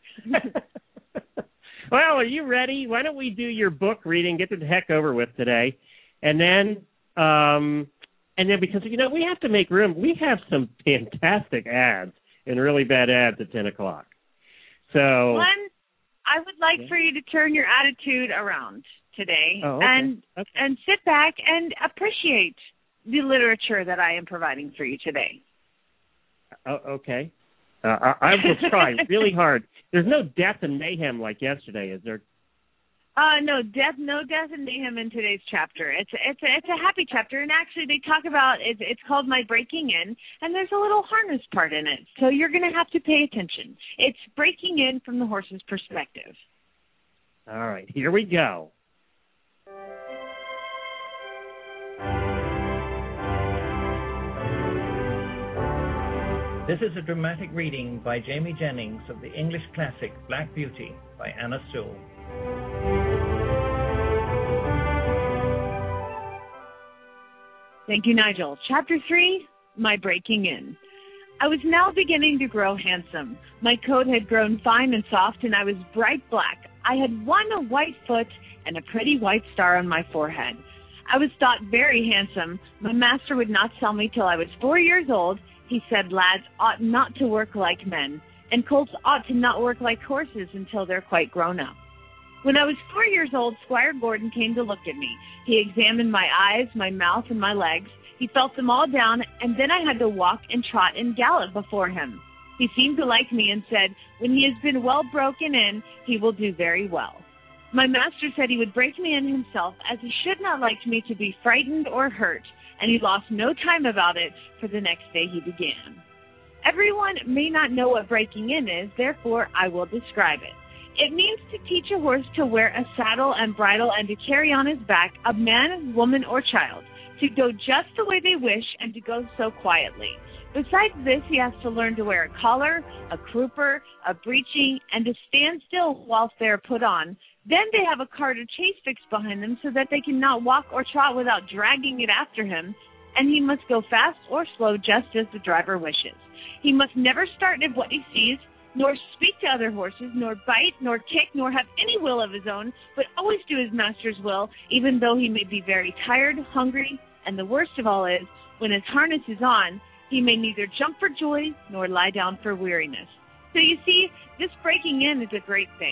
Well, are you ready? Why don't we do your book reading, get the heck over with today, and then, um, and then because you know we have to make room. We have some fantastic ads and really bad ads at ten o'clock. So, Glenn, I would like yeah. for you to turn your attitude around today oh, okay. and okay. and sit back and appreciate the literature that I am providing for you today. Oh, okay. Uh, I, I will try really hard. There's no death and mayhem like yesterday, is there? Uh, no death, no death and mayhem in today's chapter. It's it's a, it's a happy chapter, and actually they talk about it's it's called My Breaking In, and there's a little harness part in it, so you're going to have to pay attention. It's breaking in from the horse's perspective. All right, here we go. This is a dramatic reading by Jamie Jennings of the English classic Black Beauty by Anna Sewell. Thank you, Nigel. Chapter three, My Breaking In. I was now beginning to grow handsome. My coat had grown fine and soft, and I was bright black. I had won a white foot and a pretty white star on my forehead. I was thought very handsome. My master would not sell me till I was four years old. He said lads ought not to work like men, and colts ought to not work like horses until they're quite grown up. When I was four years old, Squire Gordon came to look at me. He examined my eyes, my mouth, and my legs. He felt them all down, and then I had to walk and trot and gallop before him. He seemed to like me and said, when he has been well broken in, he will do very well. My master said he would break me in himself, as he should not like me to be frightened or hurt, and he lost no time about it, for the next day he began. Everyone may not know what breaking in is, therefore I will describe it. It means to teach a horse to wear a saddle and bridle and to carry on his back a man, woman, or child, to go just the way they wish and to go so quietly. Besides this, he has to learn to wear a collar, a crupper, a breeching, and to stand still whilst they are put on. Then they have a cart or chase fixed behind them so that they cannot walk or trot without dragging it after him, and he must go fast or slow just as the driver wishes. He must never start at what he sees, nor speak to other horses, nor bite, nor kick, nor have any will of his own, but always do his master's will, even though he may be very tired, hungry, and the worst of all is, when his harness is on, he may neither jump for joy nor lie down for weariness. So you see, this breaking in is a great thing.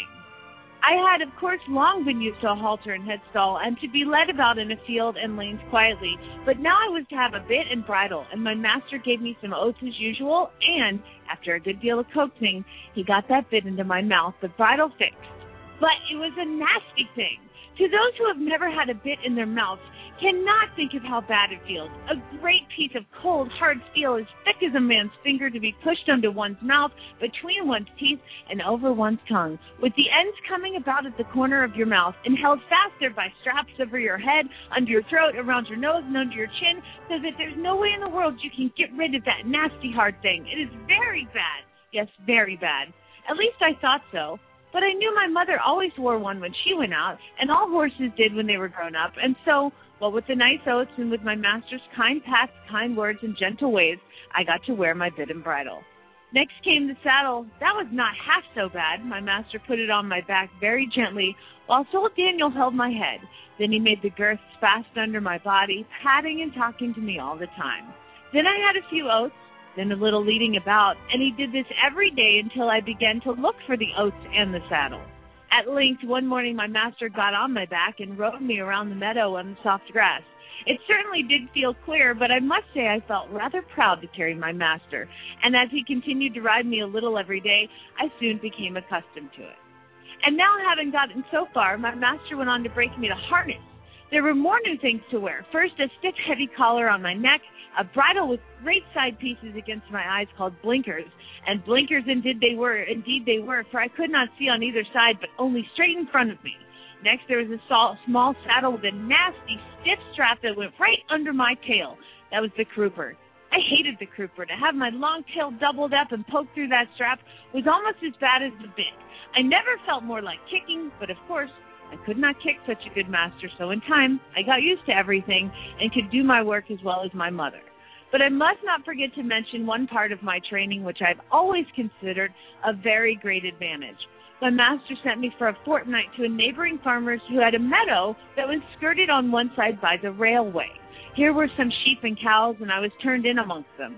I had, of course, long been used to a halter and headstall and to be led about in a field and lanes quietly, but now I was to have a bit and bridle, and my master gave me some oats as usual, and, after a good deal of coaxing, he got that bit into my mouth, the bridle fixed. But it was a nasty thing. To those who have never had a bit in their mouths, cannot think of how bad it feels. A great piece of cold, hard steel as thick as a man's finger to be pushed onto one's mouth, between one's teeth, and over one's tongue, with the ends coming about at the corner of your mouth and held fast there by straps over your head, under your throat, around your nose, and under your chin, so that there's no way in the world you can get rid of that nasty, hard thing. It is very bad. Yes, very bad. At least I thought so. But I knew my mother always wore one when she went out, and all horses did when they were grown up, and so, well, with the nice oats and with my master's kind pats, kind words, and gentle ways, I got to wear my bit and bridle. Next came the saddle. That was not half so bad. My master put it on my back very gently, whilst old Daniel held my head. Then he made the girths fast under my body, patting and talking to me all the time. Then I had a few oats, then a little leading about, and he did this every day until I began to look for the oats and the saddle. At length, one morning, my master got on my back and rode me around the meadow on the soft grass. It certainly did feel queer, but I must say I felt rather proud to carry my master, and as he continued to ride me a little every day, I soon became accustomed to it. And now, having gotten so far, my master went on to break me to harness. There were more new things to wear. First, a stiff, heavy collar on my neck, a bridle with great side pieces against my eyes called blinkers, and blinkers indeed they were, indeed they were, for I could not see on either side, but only straight in front of me. Next, there was a small saddle with a nasty, stiff strap that went right under my tail. That was the crupper. I hated the crupper. To have my long tail doubled up and poked through that strap was almost as bad as the bit. I never felt more like kicking, but of course, I could not kick such a good master, so in time, I got used to everything and could do my work as well as my mother. But I must not forget to mention one part of my training which I've always considered a very great advantage. My master sent me for a fortnight to a neighboring farmer's who had a meadow that was skirted on one side by the railway. Here were some sheep and cows, and I was turned in amongst them.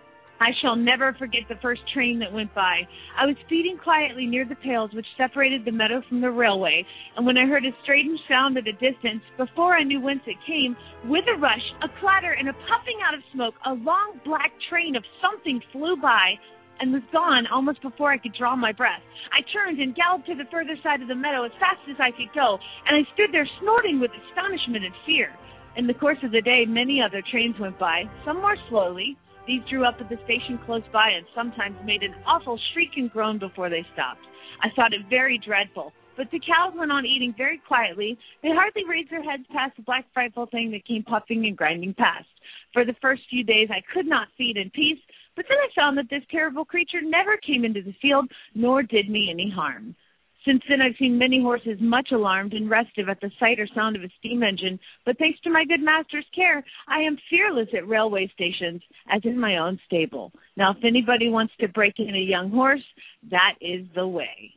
I shall never forget the first train that went by. I was feeding quietly near the pales which separated the meadow from the railway, and when I heard a strange sound at a distance, before I knew whence it came, with a rush, a clatter, and a puffing out of smoke, a long black train of something flew by and was gone almost before I could draw my breath. I turned and galloped to the further side of the meadow as fast as I could go, and I stood there snorting with astonishment and fear. In the course of the day, many other trains went by, some more slowly. These drew up at the station close by and sometimes made an awful shriek and groan before they stopped. I thought it very dreadful, but the cows went on eating very quietly. They hardly raised their heads past the black frightful thing that came puffing and grinding past. For the first few days I could not feed in peace, but then I found that this terrible creature never came into the field, nor did me any harm. Since then, I've seen many horses much alarmed and restive at the sight or sound of a steam engine, but thanks to my good master's care, I am fearless at railway stations, as in my own stable. Now, if anybody wants to break in a young horse, that is the way.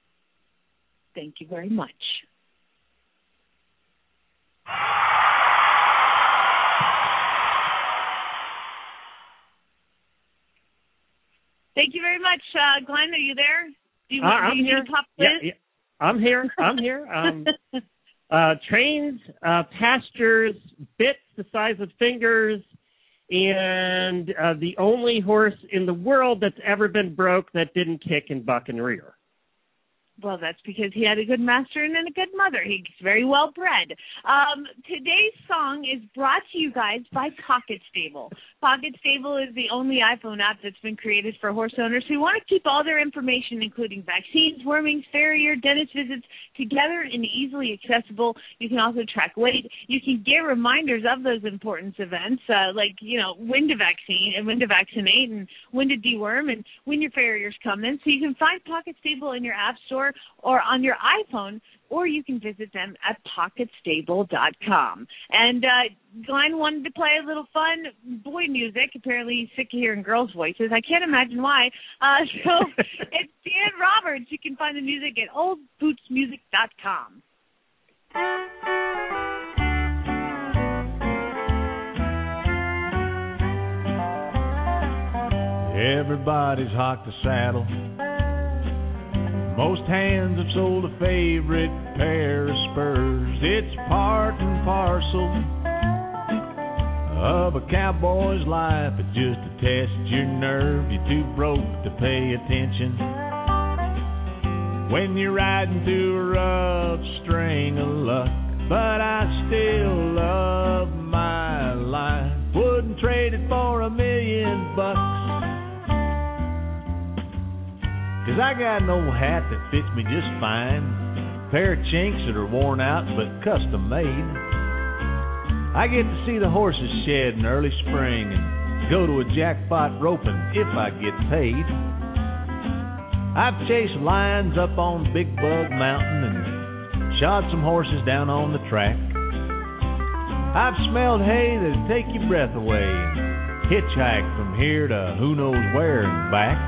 Thank you very much. Thank you very much. Uh, Glenn, are you there? Do you, uh, do I'm you here. need a pop yeah, quiz? yeah, I'm here. I'm here. Um, uh, trains, uh, pastures, bits the size of fingers, and uh, the only horse in the world that's ever been broke that didn't kick and buck and rear. Well, that's because he had a good master and then a good mother. He's very well bred. Um, today's song is brought to you guys by Pocket Stable. Pocket Stable is the only iPhone app that's been created for horse owners who want to keep all their information, including vaccines, wormings, farrier, dentist visits, together and easily accessible. You can also track weight. You can get reminders of those important events, uh, like, you know, when to vaccine and when to vaccinate and when to deworm and when your farriers come in. So you can find Pocket Stable in your app store or on your iPhone, or you can visit them at pocket stable dot com. And uh, Glenn wanted to play a little fun boy music. Apparently he's sick of hearing girls' voices. I can't imagine why. Uh, so it's Dan Roberts. You can find the music at old boots music dot com. Everybody's hocked a saddle. Most hands have sold a favorite pair of spurs. It's part and parcel of a cowboy's life. It's just to test your nerve. You're too broke to pay attention when you're riding through a rough string of luck. But I still love my life. Wouldn't trade it for a million bucks. 'Cause I got an old hat that fits me just fine, a pair of chinks that are worn out but custom made. I get to see the horses shed in early spring and go to a jackpot roping if I get paid. I've chased lions up on Big Bug Mountain and shot some horses down on the track. I've smelled hay that'd take your breath away and hitchhiked from here to who knows where and back.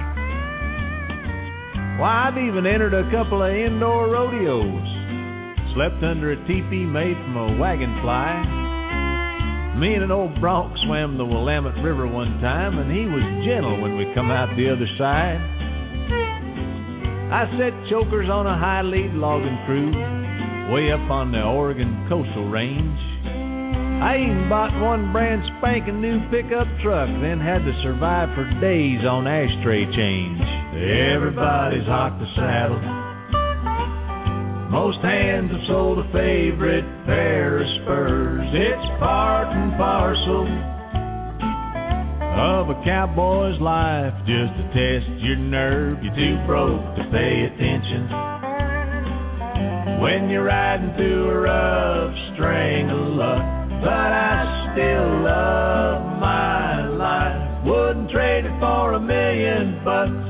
Why, I've even entered a couple of indoor rodeos, slept under a teepee made from a wagon fly. Me and an old bronc swam the Willamette River one time, and he was gentle when we come out the other side. I set chokers on a high lead logging crew way up on the Oregon coastal range. I even bought one brand spanking new pickup truck, then had to survive for days on ashtray change. Everybody's hocked a saddle. Most hands have sold a favorite pair of spurs. It's part and parcel of a cowboy's life, just to test your nerve. You're too broke to pay attention when you're riding through a rough string of luck. But I still love my life. Wouldn't trade it for a million bucks.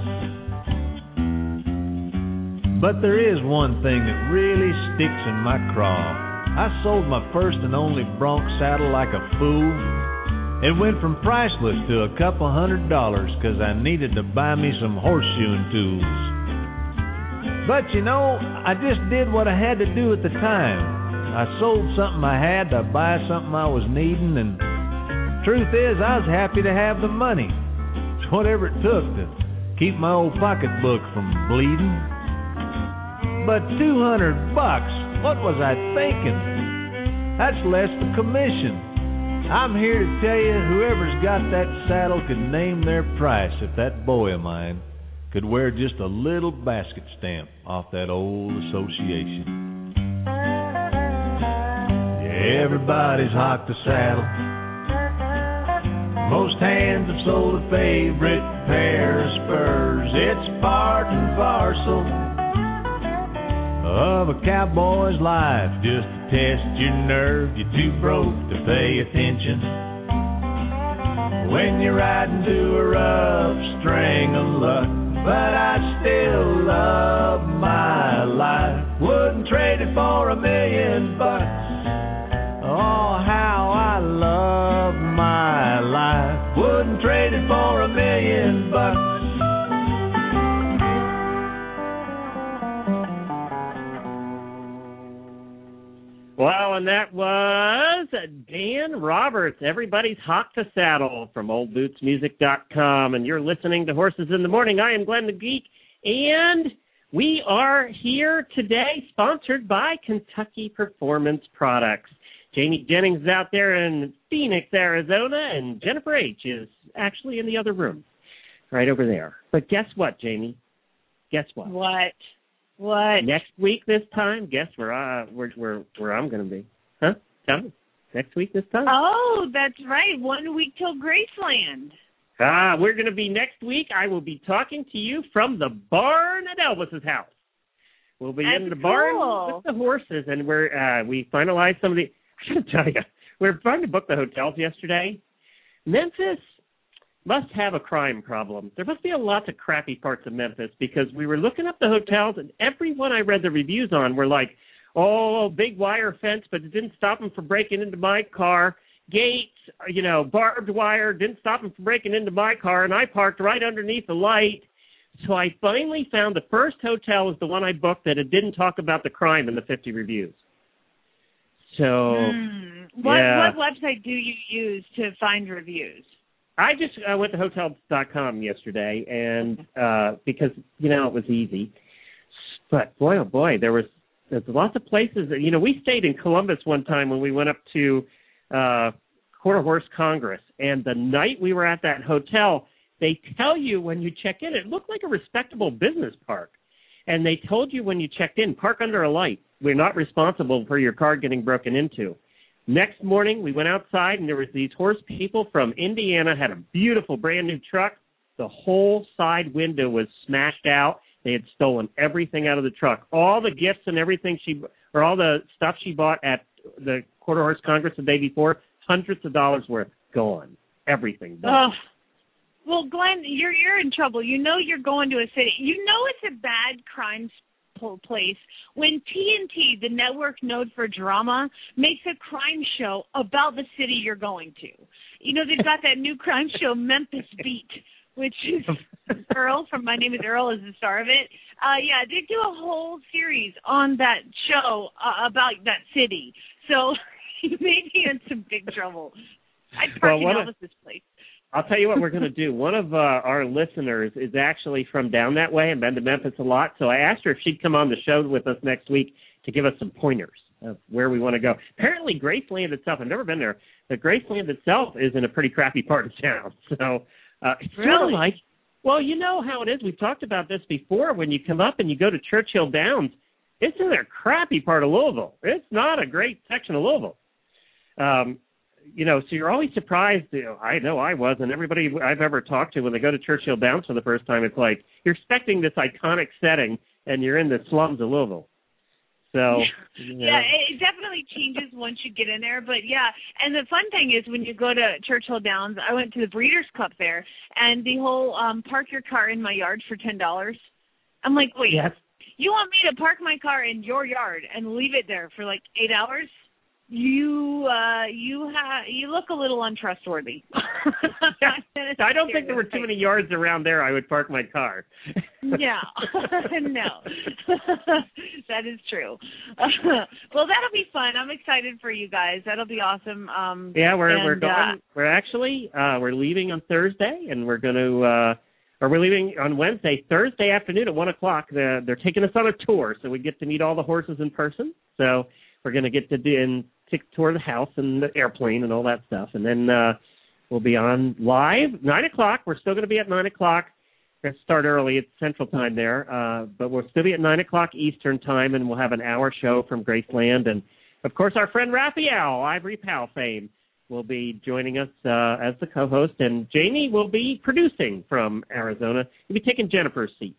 But there is one thing that really sticks in my craw. I sold my first and only bronc saddle like a fool. It went from priceless to a couple hundred dollars because I needed to buy me some horseshoeing tools. But you know, I just did what I had to do at the time. I sold something I had to buy something I was needing, and truth is, I was happy to have the money. It's whatever it took to keep my old pocketbook from bleeding. But two hundred bucks, what was I thinking? That's less than commission. I'm here to tell you, whoever's got that saddle could name their price if that boy of mine could wear just a little basket stamp off that old association. Yeah, everybody's hocked a saddle. Most hands have sold a favorite pair of spurs. It's part and parcel of a cowboy's life, just to test your nerve. You're too broke to pay attention when you're riding through a rough string of luck. But I still love my life. Wouldn't trade it for a million bucks. Oh, how I love my life. Wouldn't trade it for a million bucks. Well, and that was Dan Roberts. Roberts, everybody's hot to saddle from old boots music dot com, and you're listening to Horses in the Morning. I am Glenn the Geek, and we are here today sponsored by Kentucky Performance Products. Jamie Jennings is out there in Phoenix, Arizona, and Jennifer H. is actually in the other room, right over there. But guess what, Jamie? Guess what? What? What? Next week this time, guess where, uh, where, where, where I'm going to be. Huh? Tell me. Next week this time? Oh, that's right. One week till Graceland. Ah, we're going to be next week. I will be talking to you from the barn at Elvis's house. We'll be that's in the cool. barn with the horses, and we're uh, we finalized some of the. I got to tell you, we were trying to book the hotels yesterday. Memphis must have a crime problem. There must be a lot of crappy parts of Memphis because we were looking up the hotels, and everyone I read the reviews on were like, oh, big wire fence, but it didn't stop them from breaking into my car. Gates, you know, barbed wire, didn't stop them from breaking into my car, and I parked right underneath the light. So I finally found the first hotel was the one I booked that it didn't talk about the crime in the fifty reviews. So, mm. what, yeah. what website do you use to find reviews? I just uh, went to hotels dot com yesterday, and uh, because, you know, it was easy. But, boy, oh, boy, there was there's lots of places that, you know, we stayed in Columbus one time when we went up to uh, Quarter Horse Congress, and the night we were at that hotel, they tell you when you check in, it looked like a respectable business park. And they told you when you checked in, park under a light. We're not responsible for your car getting broken into. Next morning, we went outside, and there was these horse people from Indiana, had a beautiful brand-new truck. The whole side window was smashed out. They had stolen everything out of the truck. All the gifts and everything she, or all the stuff she bought at the Quarter Horse Congress the day before, hundreds of dollars worth, gone. Everything gone. Oh. Well, Glenn, you're you're in trouble. You know you're going to a city. You know it's a bad crime place when T N T, the network known for drama, makes a crime show about the city you're going to. You know, they've got that new crime show, Memphis Beat, which is Earl from My Name is Earl is the star of it. Uh, yeah, they do a whole series on that show uh, about that city. So you may be in some big trouble. I'd park well, in Elvis's place. I'll tell you what we're going to do. One of uh, our listeners is actually from down that way and been to Memphis a lot, so I asked her if she'd come on the show with us next week to give us some pointers of where we want to go. Apparently, Graceland itself, I've never been there, but Graceland itself is in a pretty crappy part of town. So uh, it's really? sort of like, well, you know how it is. We've talked about this before. When you come up and you go to Churchill Downs, it's in a crappy part of Louisville. It's not a great section of Louisville. Um You know, so you're always surprised. You know, I know I was, and everybody I've ever talked to when they go to Churchill Downs for the first time, it's like you're expecting this iconic setting, and you're in the slums of Louisville. So, you know. Yeah, it definitely changes once you get in there. But, yeah, and the fun thing is when you go to Churchill Downs, I went to the Breeders' Cup there, and the whole um, park your car in my yard for ten dollars. I'm like, wait, yes. You want me to park my car in your yard and leave it there for like eight hours? You uh, you ha- you look a little untrustworthy. I don't think there were too many yards around there I would park my car. Yeah, no, that is true. Well, that'll be fun. I'm excited for you guys. That'll be awesome. Um, yeah, we're and, we're going. Uh, we're actually uh, we're leaving on Thursday, and we're going to. Uh, or we're leaving on Wednesday, Thursday afternoon at one o'clock. They're, they're taking us on a tour, so we get to meet all the horses in person. So we're going to get to do and take a tour of the house and the airplane and all that stuff. And then uh, we'll be on live, nine o'clock. We're still going to be at nine o'clock. We're going to start early. It's Central Time there. Uh, but we'll still be at nine o'clock Eastern Time, and we'll have an hour show from Graceland. And, of course, our friend Raphael, Ivory Pal fame, will be joining us uh, as the co-host. And Jamie will be producing from Arizona. He'll be taking Jennifer's seat.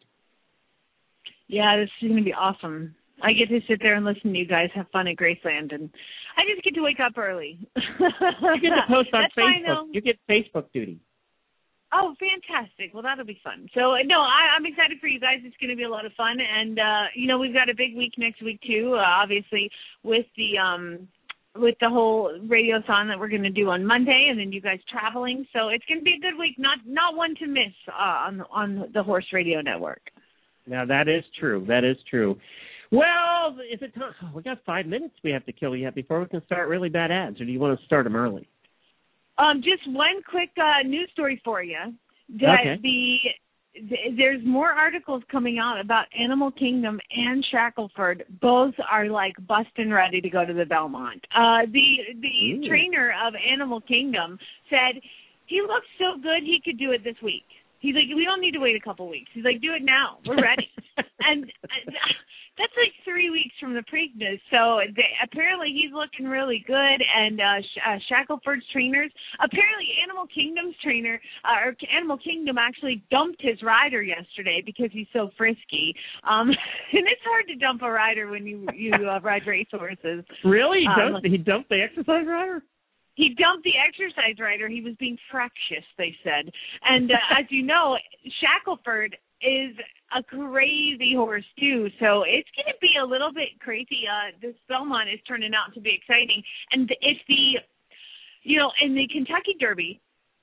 Yeah, this is going to be awesome. I get to sit there and listen to you guys have fun at Graceland, and I just get to wake up early. You get to post on That's Facebook. Fine, you get Facebook duty. Oh, fantastic. Well, that'll be fun. So, no, I, I'm excited for you guys. It's going to be a lot of fun. And, uh, you know, we've got a big week next week, too, uh, obviously, with the um, with the whole radiothon that we're going to do on Monday, and then you guys traveling. So it's going to be a good week, not not one to miss uh, on on the Horse Radio Network. Now, that is true. That is true. Well, is it time? Oh, we got five minutes we have to kill yet before we can start really bad ads, or do you want to start them early? Um, just one quick uh, news story for you. That Okay. the, the there's more articles coming out about Animal Kingdom and Shackleford. Both are like busting ready to go to the Belmont. Uh, the the Ooh. trainer of Animal Kingdom said he looks so good he could do it this week. He's like, we don't need to wait a couple weeks. He's like, do it now. We're ready. and uh, that's like three weeks from the Preakness. So they, apparently he's looking really good. And uh, Sh- uh, Shackleford's trainers, apparently Animal Kingdom's trainer, uh, or Animal Kingdom actually dumped his rider yesterday because he's so frisky. Um, and it's hard to dump a rider when you you uh, ride racehorses. Really? He Um, dumped, he dumped the exercise rider? He dumped the exercise rider. He was being fractious, they said. And uh, as you know, Shackleford is a crazy horse, too. So it's going to be a little bit crazy. Uh, this Belmont is turning out to be exciting. And if the, you know, in the Kentucky Derby,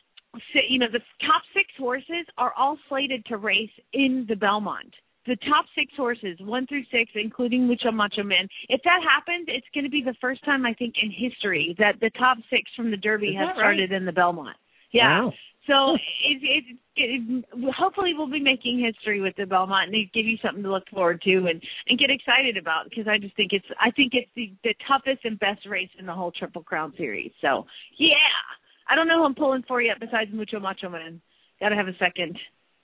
you know, the top six horses are all slated to race in the Belmont. The top six horses, one through six, including Mucho Macho Man. If that happens, it's going to be the first time, I think, in history that the top six from the Derby Is have that started right? in the Belmont. Yeah. Wow. So it, it, it, hopefully we'll be making history with the Belmont, and they give you something to look forward to and, and get excited about, because I just think it's I think it's the, the toughest and best race in the whole Triple Crown series. So yeah, I don't know who I'm pulling for yet besides Mucho Macho Man. Got to have a second.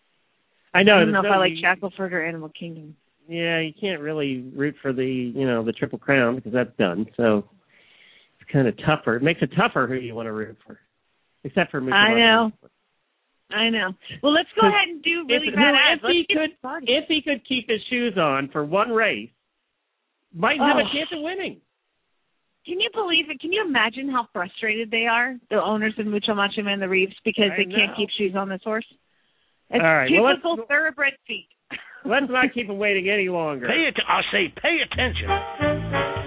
I know. I don't know if no, I like you- Shackleford or Animal Kingdom. Yeah, you can't really root for the, you know, the Triple Crown because that's done. So it's kind of tougher. It makes it tougher who you want to root for, except for Mucho I Macho. know. I know. Well, let's go ahead and do really if, bad if ads. Let's he get could, started. if he could keep his shoes on for one race, might have Oh. a chance of winning. Can you believe it? Can you imagine how frustrated they are, the owners of Mucho Macho Man, the Reeves, because I they can't know. keep shoes on this horse? It's All right, well, let's- typical thoroughbred feet. Let's not keep him waiting any longer. Pay it. I say, pay attention.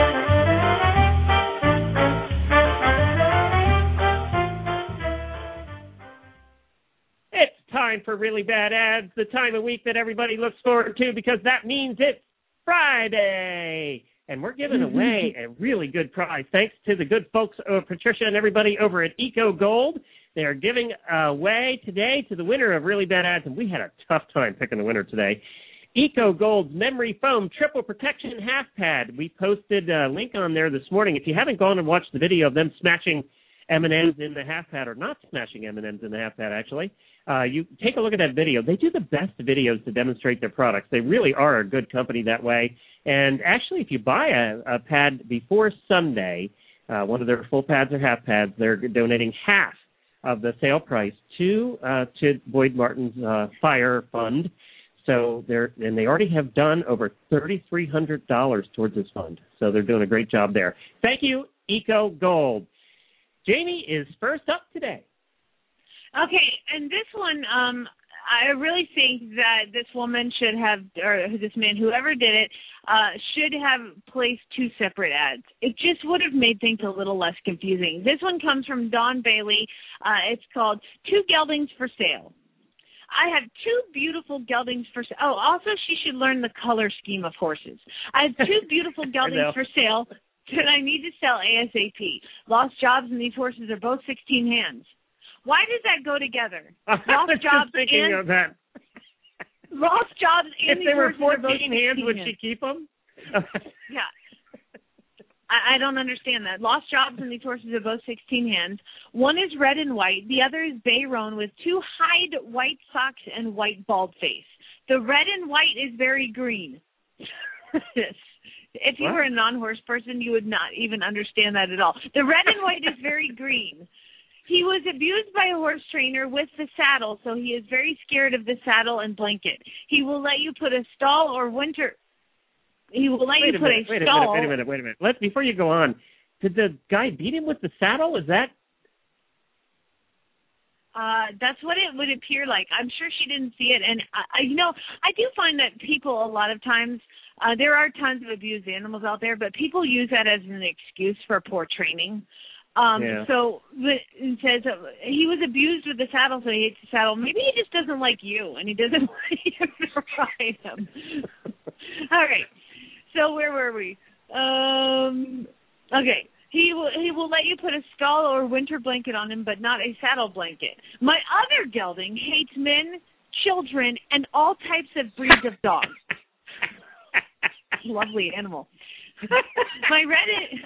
It's time for Really Bad Ads, the time of week that everybody looks forward to because that means it's Friday. And we're giving away a really good prize thanks to the good folks of Patricia and everybody over at Eco Gold. They are giving away today to the winner of Really Bad Ads, and we had a tough time picking the winner today. Eco Gold's Memory Foam Triple Protection Half Pad. We posted a link on there this morning. If you haven't gone and watched the video of them smashing M and M's in the half pad, or not smashing M and M's in the half pad, actually, uh, you take a look at that video. They do the best videos to demonstrate their products. They really are a good company that way. And actually, if you buy a, a pad before Sunday, uh, one of their full pads or half pads, they're donating half of the sale price to uh, to Boyd Martin's uh, Fire Fund. So they're and they already have done over thirty-three hundred dollars towards this fund. So they're doing a great job there. Thank you, Eco Gold. Jamie is first up today. Okay, and this one, um, I really think that this woman should have, or this man, whoever did it, uh, should have placed two separate ads. It just would have made things a little less confusing. This one comes from Dawn Bailey. Uh, it's called Two Geldings for Sale. I have two beautiful geldings for sale. Oh, also she should learn the color scheme of horses. I have two beautiful geldings for sale that I need to sell ASAP. Lost jobs and these horses are both sixteen hands. Why does that go together? I Lost was jobs just thinking and of that. lost jobs and If these they were horses are both fourteen hands, would sixteen she keep them? Yeah. I, I don't understand that. Lost jobs and these horses are both sixteen hands. One is red and white. The other is bay roan with two hide white socks and white bald face. The red and white is very green. If you What? were a non-horse person, you would not even understand that at all. The red and white is very green. He was abused by a horse trainer with the saddle, so he is very scared of the saddle and blanket. He will let you put a stall or winter... He will let wait you a put minute, a wait a stall... minute, wait a minute, wait a minute. Let's, before you go on, did the guy beat him with the saddle? Is that... Uh, that's what it would appear like. I'm sure she didn't see it. And, I, I, you know, I do find that people a lot of times, uh, there are tons of abused animals out there, but people use that as an excuse for poor training. Um, Yeah. So it says uh, he was abused with the saddle, so he hates the saddle. Maybe he just doesn't like you, and he doesn't want you to ride him. All right. So where were we? Um, okay. He will he will let you put a stall or winter blanket on him, but not a saddle blanket. My other gelding hates men, children, and all types of breeds of dogs. Lovely animal. My Reddit.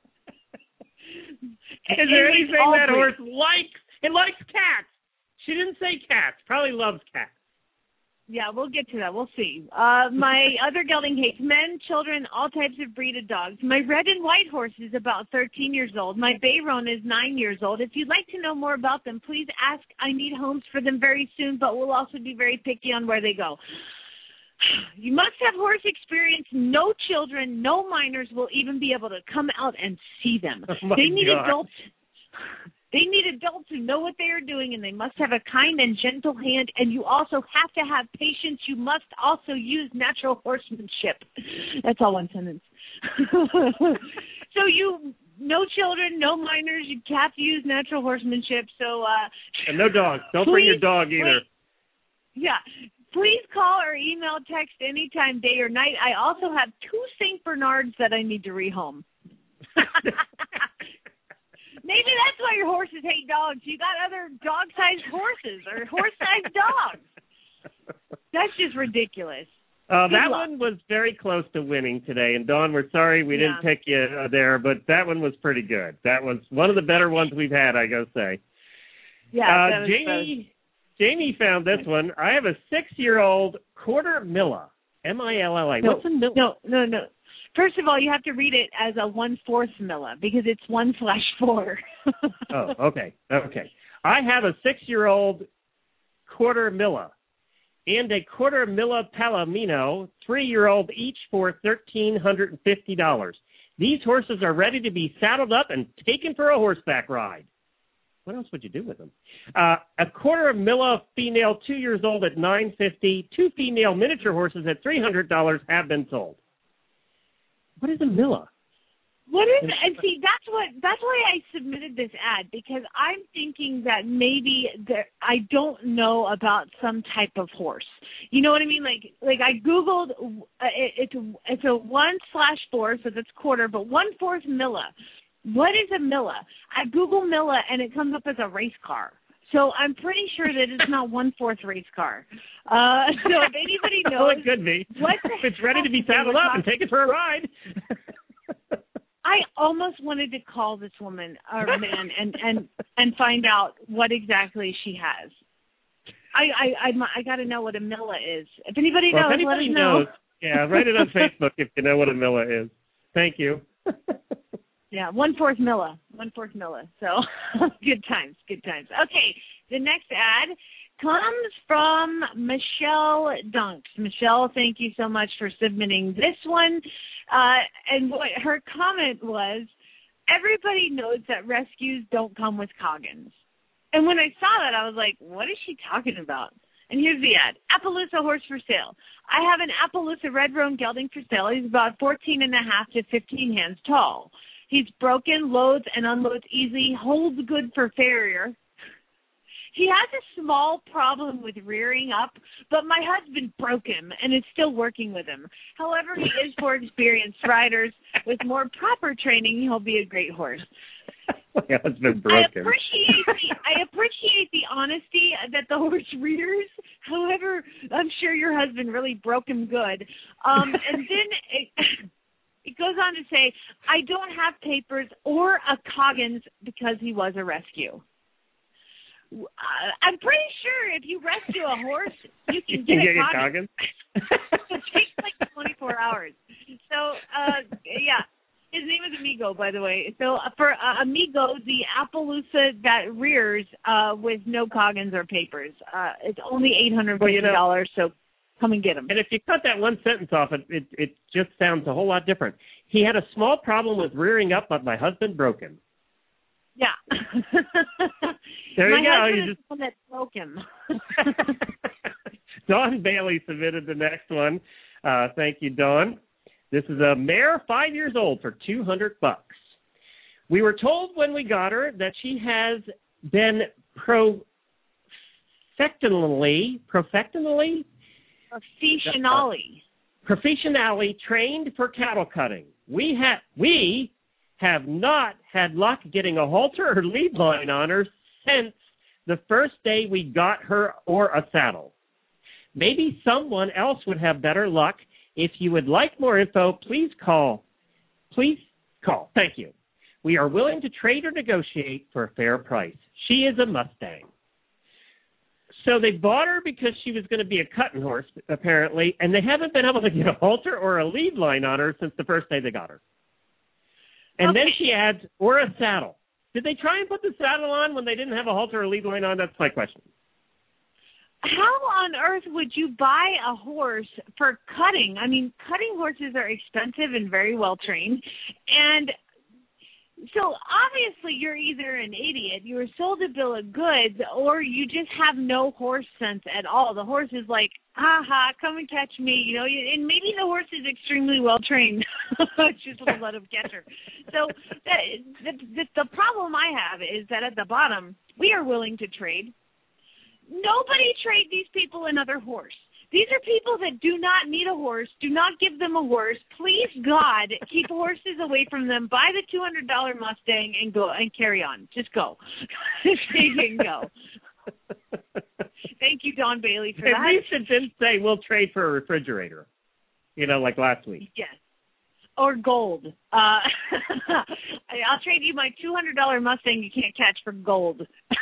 Is there anything that breeds. horse likes? It likes cats. She didn't say cats. Probably loves cats. Yeah, we'll get to that. We'll see. Uh, my other gelding hates men, children, all types of breed of dogs. My red and white horse is about thirteen years old. My Bayron is nine years old. If you'd like to know more about them, please ask. I need homes for them very soon, but we'll also be very picky on where they go. You must have horse experience. No children, no minors will even be able to come out and see them. Oh my they need God. adults. They need adults who know what they are doing, and they must have a kind and gentle hand, and you also have to have patience. You must also use natural horsemanship. That's all one sentence. So you, no children, no minors, you have to use natural horsemanship. So uh, And no dogs. Don't please, bring your dog either. Please, yeah. Please call or email, text anytime, day or night. I also have two Saint Bernards that I need to rehome. Maybe that's why your horses hate dogs. You got other dog-sized horses or horse-sized dogs. That's just ridiculous. Uh, that luck. one was very close to winning today. And, Dawn, we're sorry we Yeah. didn't pick you uh, there, but that one was pretty good. That was one of the better ones we've had, I gotta say. Yeah, uh, that was Jamie, Jamie found this one. I have a six-year-old quarter Milla, M I L L A. No, What's a Milla? No, no, no. First of all, you have to read it as a one-fourth Milla because it's one slash four. Oh, okay, okay. I have a six-year-old quarter Milla and a quarter Milla Palomino, three-year-old each for one thousand three hundred fifty dollars. These horses are ready to be saddled up and taken for a horseback ride. What else would you do with them? Uh, a quarter Milla female, two years old at nine hundred fifty dollars. Two female miniature horses at three hundred dollars have been sold. What is a Milla? What is and see that's what that's why I submitted this ad, because I'm thinking that maybe there, I don't know about some type of horse. You know what I mean? Like like I googled uh, it, it's it's a one slash four, so that's quarter, but one fourth Milla. What is a Milla? I Google Milla and it comes up as a race car. So I'm pretty sure that it's not one fourth race car. Uh, so if anybody knows, well, it could be. What it's ready to be saddled up and taken for a ride. I almost wanted to call this woman or man and, and, and find out what exactly she has. I I I, I got to know what a Milla is. If anybody well, knows, if anybody let us know. knows, yeah, write it on Facebook if you know what a Milla is. Thank you. Yeah, one fourth Milla, one fourth Milla. So good times, good times. Okay, the next ad comes from Michelle Dunks. Michelle, thank you so much for submitting this one. Uh, and what her comment was, everybody knows that rescues don't come with Coggins. And when I saw that, I was like, what is she talking about? And here's the ad. Appaloosa horse for sale. I have an Appaloosa red roan gelding for sale. He's about fourteen and a half to fifteen hands tall. He's broken, loads and unloads easy, holds good for farrier. He has a small problem with rearing up, but my husband broke him and is still working with him. However, he is for experienced riders. With more proper training, he'll be a great horse. My husband broke I appreciate him. the I appreciate the honesty that the horse rears. However, I'm sure your husband really broke him good. Um, and then it, it goes on to say, I don't have papers or a Coggins because he was a rescue. Uh, I'm pretty sure if you rescue a horse, you can get, you a get Coggins. It takes like twenty-four hours. So, uh, yeah. His name is Amigo, by the way. So uh, for uh, Amigo, the Appaloosa that rears uh, with no Coggins or papers, uh, it's only eight hundred fifty dollars, well, you know, so come and get him. And if you cut that one sentence off, it, it, it just sounds a whole lot different. He had a small problem with rearing up, but my husband broke him. Yeah. There my you go. husband You is just... the one that broke him. Dawn Bailey submitted the next one. Uh, thank you, Dawn. This is a mare, five years old, for two hundred bucks. We were told when we got her that she has been professionally, professionally, professionally, professionally trained for cattle cutting. We have we have not had luck getting a halter or lead line on her since the first day we got her or a saddle. Maybe someone else would have better luck. If you would like more info, please call. Please call. Thank you. We are willing to trade or negotiate for a fair price. She is a Mustang. So they bought her because she was going to be a cutting horse, apparently, and they haven't been able to get a halter or a lead line on her since the first day they got her. And okay. Then she adds, or a saddle. Did they try and put the saddle on when they didn't have a halter or lead line on? That's my question. How on earth would you buy a horse for cutting? I mean, cutting horses are expensive and very well trained. And so obviously you're either an idiot, you were sold a bill of goods, or you just have no horse sense at all. The horse is like, ha ha, come and catch me, you know, and maybe the horse is extremely well trained. Just let him catch her. So that, the, the, the problem I have is that at the bottom, we are willing to trade. Nobody trade these people another horse. These are people that do not need a horse. Do not give them a horse. Please, God, keep horses away from them. Buy the two hundred dollars Mustang and go and carry on. Just go. You can go. Thank you, Don Bailey, for At that. At least it didn't say we'll trade for a refrigerator, you know, like last week. Yes. Or gold. Uh, I'll trade you my two hundred dollars Mustang you can't catch for gold.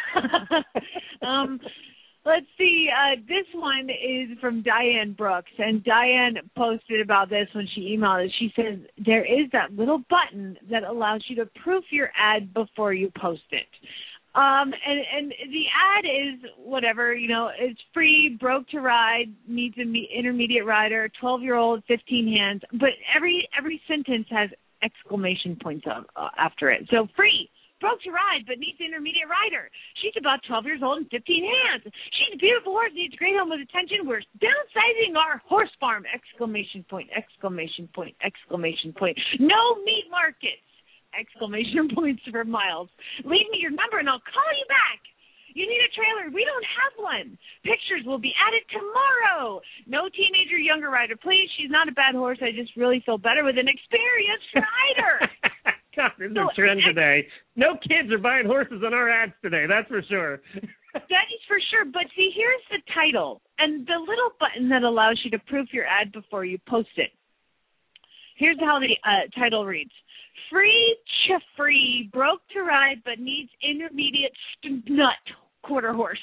um Let's see, uh, this one is from Diane Brooks, and Diane posted about this when she emailed it. She says, there is that little button that allows you to proof your ad before you post it. Um, and, and the ad is whatever, you know, it's free, broke to ride, needs an intermediate rider, twelve-year-old, fifteen hands, but every every sentence has exclamation points up, uh, after it. So free. Broke to ride, but needs an intermediate rider. She's about twelve years old and fifteen hands. She's a beautiful horse, needs a great home with attention. We're downsizing our horse farm! Exclamation point, exclamation point, exclamation point. No meat markets! Exclamation points for miles. Leave me your number and I'll call you back. You need a trailer. We don't have one. Pictures will be added tomorrow. No teenager, younger rider. Please, she's not a bad horse. I just really feel better with an experienced rider. God, there's so, a trend today. No kids are buying horses on our ads today, that's for sure. That is for sure. But see, here's the title and the little button that allows you to proof your ad before you post it. Here's how the uh, title reads. Free ch free, broke to ride, but needs intermediate st- nut quarter horse.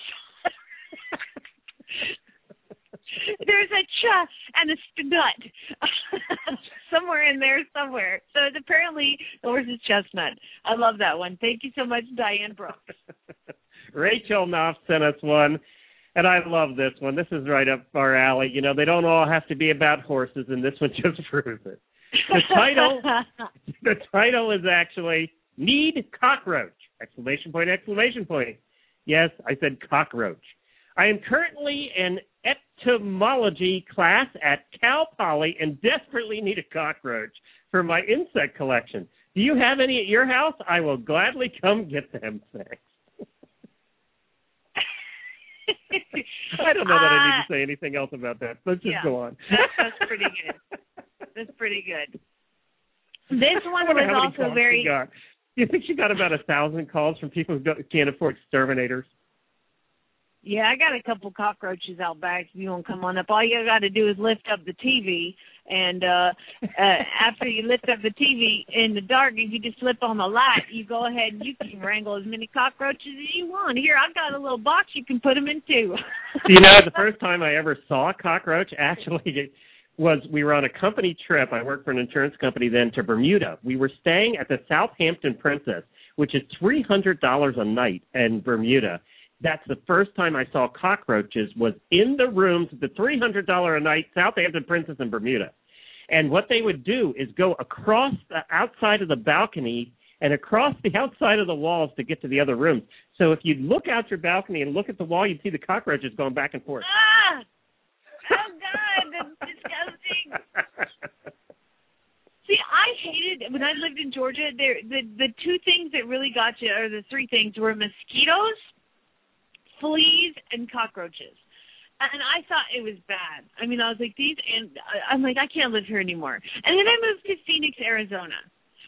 There's a ch and a nut somewhere in there somewhere. So it's apparently the horse is chestnut. I love that one. Thank you so much, Diane Brooks. Rachel Knopf sent us one, and I love this one. This is right up our alley. You know, they don't all have to be about horses, and this one just proves it. The title, the title is actually Need Cockroach! Exclamation point, exclamation point. Yes, I said cockroach. I am currently in entomology class at Cal Poly and desperately need a cockroach for my insect collection. Do you have any at your house? I will gladly come get them. Thanks. I don't know that uh, I need to say anything else about that. Let's just yeah, go on. That's, that's pretty good. That's pretty good. This one was also very... Do you think she got about a thousand calls from people who can't afford exterminators? Yeah, I got a couple cockroaches out back. If you want to come on up, all you got to do is lift up the T V, and uh, uh, after you lift up the T V in the dark, if you just flip on the light, you go ahead and you can wrangle as many cockroaches as you want. Here, I've got a little box you can put them in too. You know, the first time I ever saw a cockroach actually was we were on a company trip. I worked for an insurance company then to Bermuda. We were staying at the Southampton Princess, which is three hundred dollars a night in Bermuda. That's the first time I saw cockroaches was in the rooms at the three hundred dollars a night Southampton Princess in Bermuda. And what they would do is go across the outside of the balcony and across the outside of the walls to get to the other rooms. So if you look out your balcony and look at the wall, you'd see the cockroaches going back and forth. Ah! Oh, God, that's disgusting. See, I hated, when I lived in Georgia, there the, the two things that really got you, or the three things, were mosquitoes, fleas, and cockroaches. And I thought it was bad. I mean, I was like, these, and I'm like, I can't live here anymore. And then I moved to Phoenix, Arizona,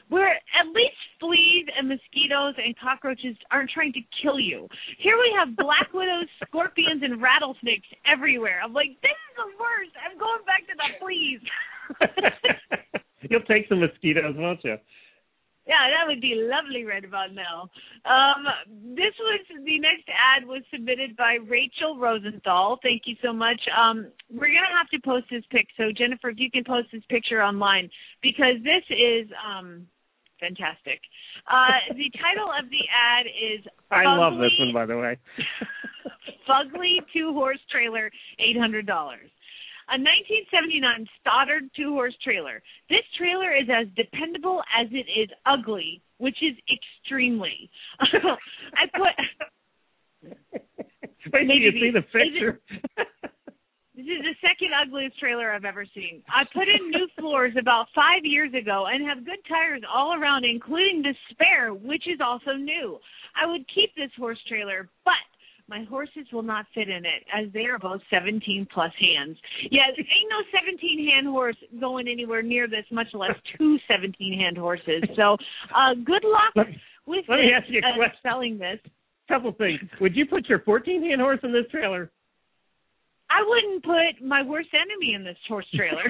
where at least fleas and mosquitoes and cockroaches aren't trying to kill you. Here we have black widows, scorpions, and rattlesnakes everywhere. I'm like, this is the worst. I'm going back to the fleas. You'll take some mosquitoes, won't you? Yeah, that would be lovely right about now. Um, this was, the next ad was submitted by Rachel Rosenthal. Thank you so much. Um, we're going to have to post this pic. So, Jennifer, if you can post this picture online, because this is um, fantastic. Uh, the title of the ad is I Fugly, love this one, by the way. Fugly two-horse trailer, eight hundred dollars. A nineteen seventy-nine Stoddard two-horse trailer. This trailer is as dependable as it is ugly, which is extremely. I put... Wait till you see the picture. This is the second ugliest trailer I've ever seen. I put in new floors about five years ago and have good tires all around, including the spare, which is also new. I would keep this horse trailer, but my horses will not fit in it, as they are both seventeen plus hands. Yeah, ain't no seventeen-hand horse going anywhere near this, much less two seventeen-hand horses. So uh, good luck let, with let this, me ask you a uh, question. selling this. Couple things. Would you put your fourteen-hand horse in this trailer? I wouldn't put my worst enemy in this horse trailer.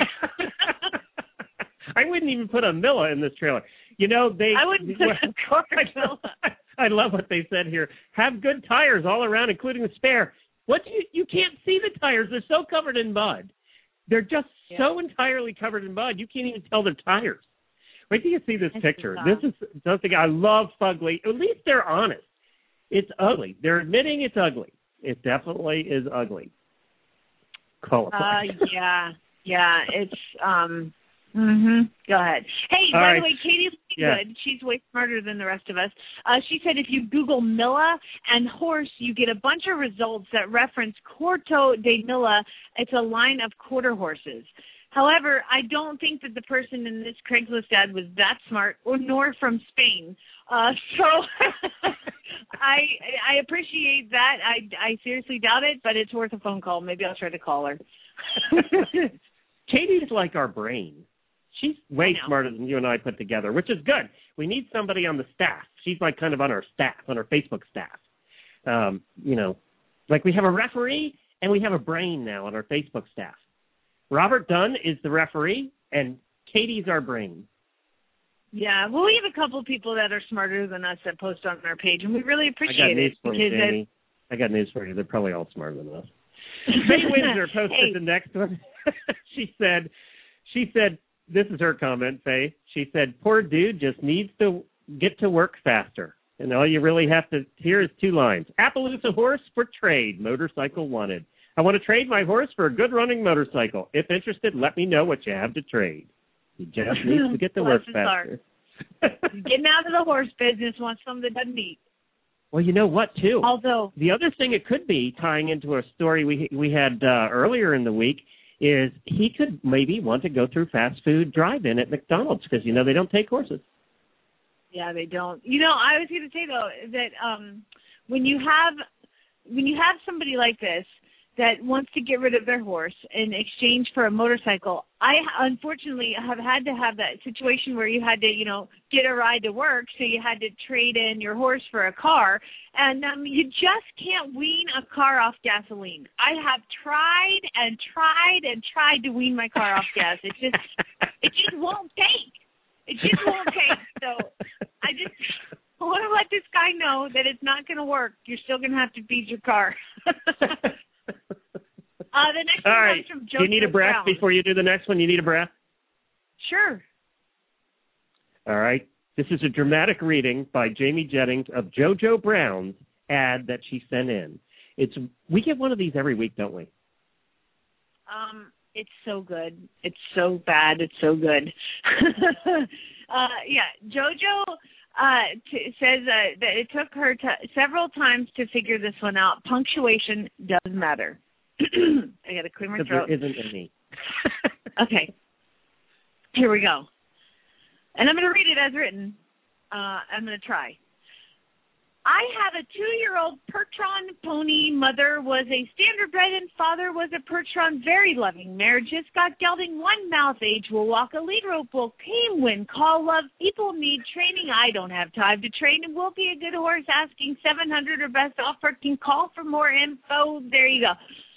I wouldn't even put a Milla in this trailer. You know, they... I wouldn't put a Milla. I love what they said here. Have good tires all around, including the spare. What do you, you can't see the tires. They're so covered in mud. They're just yeah. so entirely covered in mud, you can't even tell they're tires. Wait till you see this That's picture. This is something I love Fugly. At least they're honest. It's ugly. They're admitting it's ugly. It definitely is ugly. Uh, yeah, yeah. It's um. Mhm. Go ahead. Hey, All by right. the way, Katie yeah. Good. She's way smarter than the rest of us. Uh, she said if you Google Milla and horse, you get a bunch of results that reference Corto de Milla. It's a line of quarter horses. However, I don't think that the person in this Craigslist ad was that smart, or nor from Spain. Uh, so I I appreciate that. I I seriously doubt it, but it's worth a phone call. Maybe I'll try to call her. Katie's like our brain. She's way smarter than you and I put together, which is good. We need somebody on the staff. She's like kind of on our staff, on our Facebook staff. Um, you know, like we have a referee and we have a brain now on our Facebook staff. Robert Dunn is the referee, and Katie's our brain. Yeah, well, we have a couple of people that are smarter than us that post on our page, and we really appreciate I got news it. for you, because Jamie. I got news for you. They're probably all smarter than us. Faye Windsor posted hey. the next one. she said, she said, this is her comment, Faye. She said, poor dude just needs to get to work faster. And all you really have to hear is two lines. Appaloosa horse for trade, motorcycle wanted. I want to trade my horse for a good running motorcycle. If interested, let me know what you have to trade. He just needs to get to work faster. Getting out of the horse business wants something that doesn't eat. Well, you know what, too? Although the other thing it could be, tying into a story we we had uh, earlier in the week, is he could maybe want to go through fast food drive-in at McDonald's because, you know, they don't take horses. Yeah, they don't. You know, I was going to say, though, that um, when you have when you have somebody like this that wants to get rid of their horse in exchange for a motorcycle, I unfortunately have had to have that situation where you had to, you know, get a ride to work, so you had to trade in your horse for a car, and um, you just can't wean a car off gasoline. I have tried and tried and tried to wean my car off gas. It just, it just won't take. It just won't take. So I just I want to let this guy know that it's not going to work. You're still going to have to feed your car. Uh, the next All one right. comes from Joe Do you need a breath Brown. before you do the next one? You need a breath? Sure. All right. This is a dramatic reading by Jamie Jennings of JoJo Brown's ad that she sent in. It's we get one of these every week, don't we? Um, it's so good. It's so bad. It's so good. uh, yeah, JoJo uh, t- says uh, that it took her t- several times to figure this one out. Punctuation does matter. I got to clear my throat. There isn't any. Okay. Here we go. And I'm going to read it as written. Uh, I'm going to try. I have a two-year-old Percheron pony. Mother was a standardbred and father was a Percheron. Very loving mare. Just got gelding. One mouth age. Will walk a lead rope. Will tame when call love. People need training. I don't have time to train. And will be a good horse. Asking seven hundred or best offer. Can call for more info. There you go.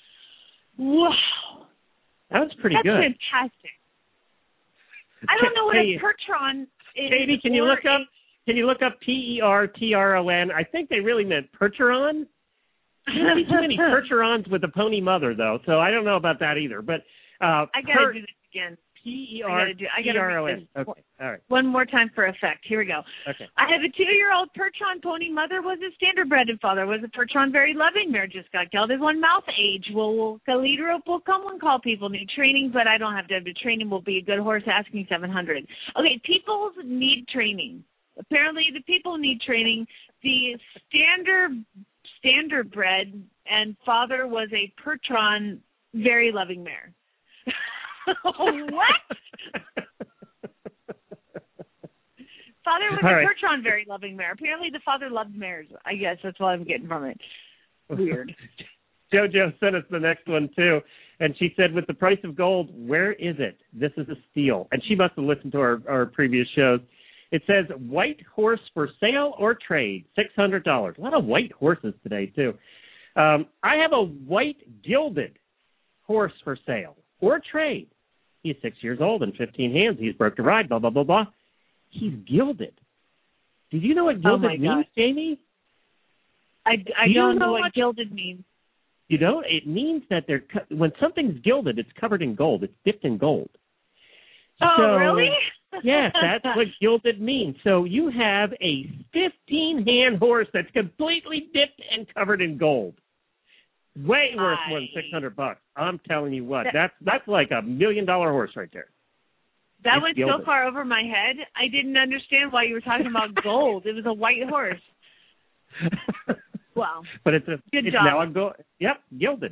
Wow. That was pretty That's good. That's fantastic. I don't know what hey, a Percheron is. Katie, can you look up? Can you look up P E R T R O N? I think they really meant Percheron. There be too many Percherons with a pony mother, though, so I don't know about that either. But uh, I got to per- do this again. P E R T R O N. Okay, all right. One more time for effect. Here we go. Okay. I have a two-year-old Percheron pony. Mother was a standardbred and father was a Percheron. Very loving mare. Just got gelded. One mouth age. Will will the leader up will come and call people need training, but I don't have to have the training. Will be a good horse. Asking seven hundred. Okay, people need training. Apparently, the people need training. The standard standardbred and father was a Percheron, very loving mare. What? Father was All a right. Percheron, very loving mare. Apparently, the father loved mares. I guess that's what I'm getting from it. Weird. JoJo sent us the next one, too. And she said, with the price of gold, where is it? This is a steal. And she must have listened to our, our previous shows. It says, white horse for sale or trade, six hundred dollars. A lot of white horses today, too. Um, I have a white gilded horse for sale or trade. He's six years old and fifteen hands. He's broke to ride, blah, blah, blah, blah. He's gilded. Did you know what gilded oh means, Jamie? I, I Do don't know, know what, what gilded means. You don't? It means that they're co- when something's gilded, it's covered in gold. It's dipped in gold. Oh, so, really? Yes, that's what gilded means. So you have a fifteen-hand horse that's completely dipped and covered in gold. Way worth more than six hundred bucks. I'm telling you what, that, that's that's like a million-dollar horse right there. That it's went gilded. so far over my head. I didn't understand why you were talking about gold. It was a white horse. Wow. But it's a Good it's job. now a gold. Yep, gilded.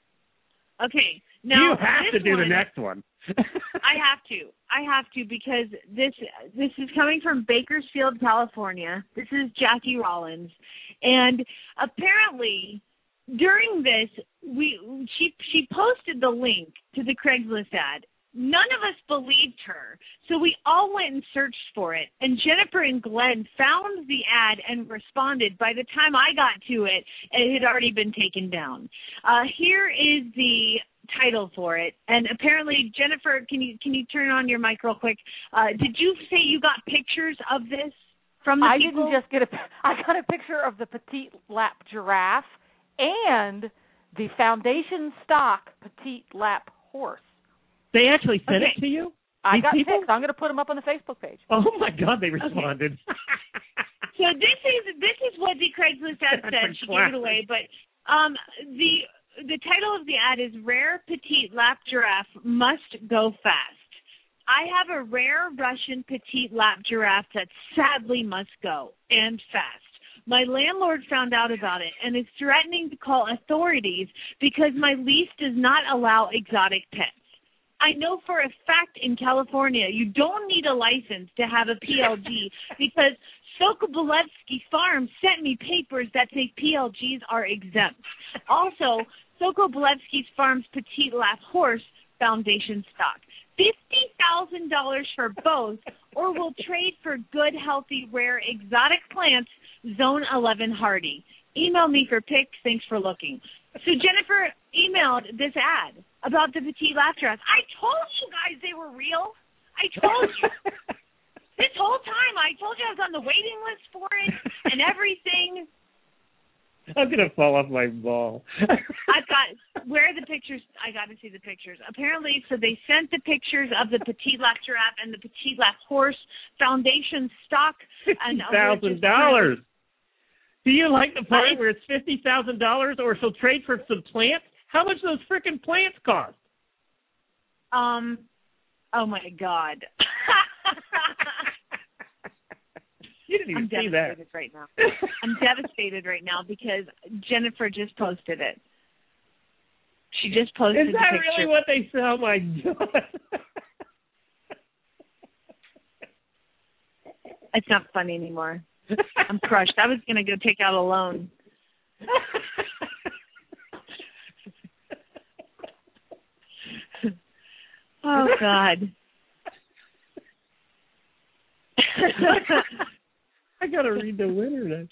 Okay. Now you have to this do one, the next one. I have to. I have to because this this is coming from Bakersfield, California. This is Jackie Rollins, and apparently during this, we she she posted the link to the Craigslist ad. None of us believed her, so we all went and searched for it. And Jennifer and Glenn found the ad and responded. By the time I got to it, it had already been taken down. Uh, here is the title for it, and apparently, Jennifer, can you can you turn on your mic real quick? Uh, did you say you got pictures of this from the I people? didn't just get a. I got a picture of the petite lap giraffe and the foundation stock petite lap horse. They actually sent Okay. it to you? I These got people? pics. I'm going to put them up on the Facebook page. Oh my God, they responded. So this is this is what the Craigslist ad That's said. a She gave it away, but um, the the title of the ad is "Rare Petite Lap Giraffe Must Go Fast." I have a rare Russian petite lap giraffe that sadly must go, and fast. My landlord found out about it and is threatening to call authorities because my lease does not allow exotic pets. I know for a fact in California you don't need a license to have a P L G because Sokobolevsky Farm sent me papers that say P L Gs are exempt. Also, Sokobolevsky Farm's petite lap horse foundation stock. fifty thousand dollars for both, or we'll trade for good, healthy, rare, exotic plants, Zone eleven Hardy. Email me for pics. Thanks for looking. So Jennifer emailed this ad about the petite lap giraffe. I told you guys they were real. I told you. This whole time I told you I was on the waiting list for it and everything. I'm going to fall off my ball. I've got, where are the pictures? I got to see the pictures. Apparently, so they sent the pictures of the petite lap giraffe and the petite lap horse foundation stock. fifty thousand dollars. Do you like the part I, where it's fifty thousand dollars or she'll trade for some plants? How much do those freaking plants cost? Um, oh, my God. You didn't even I'm see devastated that. right now. I'm devastated right now because Jennifer just posted it. She just posted Is the that picture. really what they say? Oh, my God. It's not funny anymore. I'm crushed. I was going to go take out a loan. Oh, God. I got to read the winner then.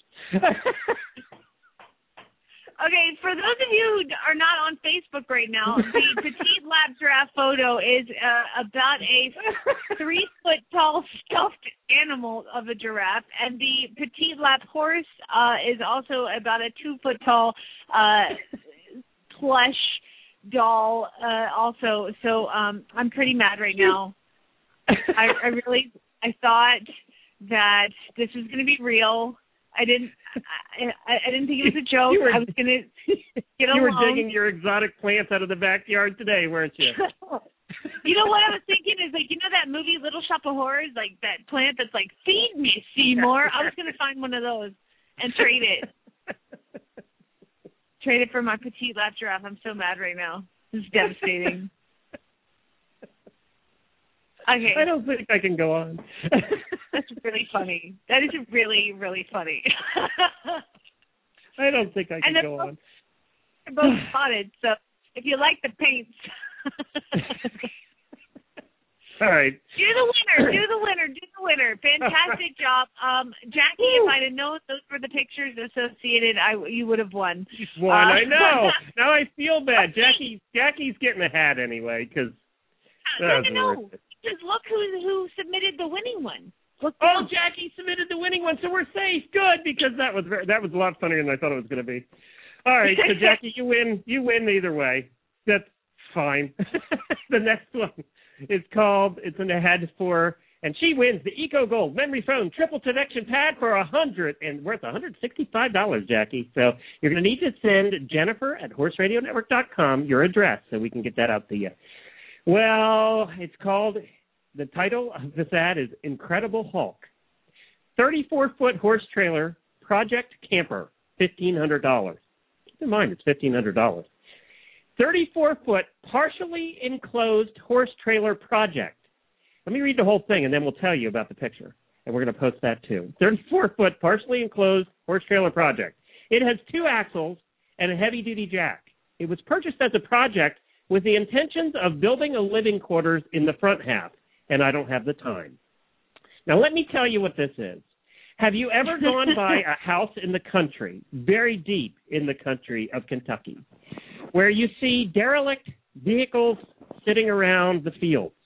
Okay, for those of you who are not on Facebook right now, the Petite Lab Giraffe photo is uh, about a three-foot-tall stuffed animal of a giraffe, and the Petite Lab Horse uh, is also about a two-foot-tall uh, plush doll uh, also. So um, I'm pretty mad right now. I, I really, I thought that this was going to be real. I didn't. I, I didn't think it was a joke. Were, I was going to get along. You were digging your exotic plants out of the backyard today, weren't you? You know what I was thinking is like, you know that movie Little Shop of Horrors, like that plant that's like, feed me, Seymour. I was going to find one of those and trade it. Trade it for my Petite Lab Giraffe. I'm so mad right now. This is devastating. Okay. I don't think I can go on. That's really funny. That is really, really funny. I don't think I can go both, on. They're both spotted, so if you like the paints. All right. Do the winner. Do the winner. Do the winner. Fantastic job. Um, Jackie, if I'd have known those were the pictures associated, I, you would have won. Won, uh, I know. Now I feel bad. Jackie, Jackie's getting a hat anyway, because no, no, no. Just look who who submitted the winning one. Look oh, down. Jackie submitted the winning one, so we're safe. Good, because that was very, that was a lot funnier than I thought it was going to be. All right, so Jackie, you win. You win either way. That's fine. The next one is called. It's an ad for, and she wins the Eco Gold Memory Foam Triple Connection Pad for a hundred and worth one hundred sixty-five dollars, Jackie. So you're going to need to send Jennifer at horse radio network dot com your address so we can get that out to you. Well, it's called. The title of this ad is Incredible Hulk. thirty-four foot horse trailer, Project Camper, fifteen hundred dollars. Keep in mind, it's fifteen hundred dollars. thirty-four foot partially enclosed horse trailer project. Let me read the whole thing, and then we'll tell you about the picture. And we're going to post that, too. thirty-four foot partially enclosed horse trailer project. It has two axles and a heavy-duty jack. It was purchased as a project with the intentions of building a living quarters in the front half. And I don't have the time. Now, let me tell you what this is. Have you ever gone by a house in the country, very deep in the country of Kentucky, where you see derelict vehicles sitting around the fields?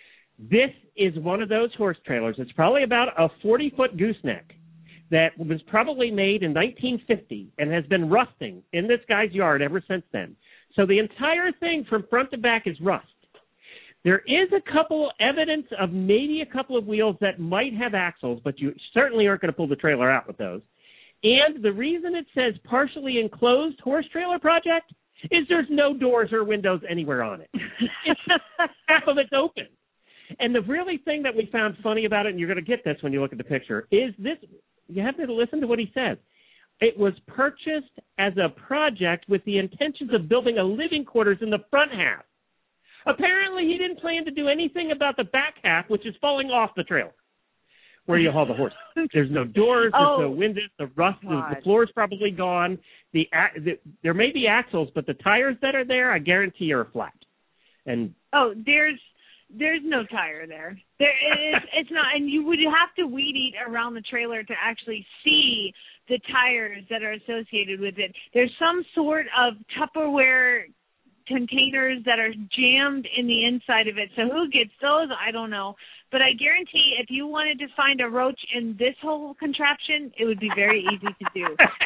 This is one of those horse trailers. It's probably about a forty-foot gooseneck that was probably made in nineteen fifty and has been rusting in this guy's yard ever since then. So the entire thing from front to back is rust. There is a couple evidence of maybe a couple of wheels that might have axles, but you certainly aren't going to pull the trailer out with those. And the reason it says partially enclosed horse trailer project is there's no doors or windows anywhere on it. It's half of it's open. And the really thing that we found funny about it, and you're going to get this when you look at the picture, is this. You have to listen to what he says. It was purchased as a project with the intentions of building a living quarters in the front half. Apparently, he didn't plan to do anything about the back half, which is falling off the trailer, where you haul the horse. There's no doors, there's oh, no windows, the rust, the, the floor's probably gone. The, the there may be axles, but the tires that are there, I guarantee, are flat. And oh, there's there's no tire there. There is it's not, and you would have to weed eat around the trailer to actually see the tires that are associated with it. There's some sort of Tupperware containers that are jammed in the inside of it. So who gets those? I don't know. But I guarantee if you wanted to find a roach in this whole contraption, it would be very easy to do.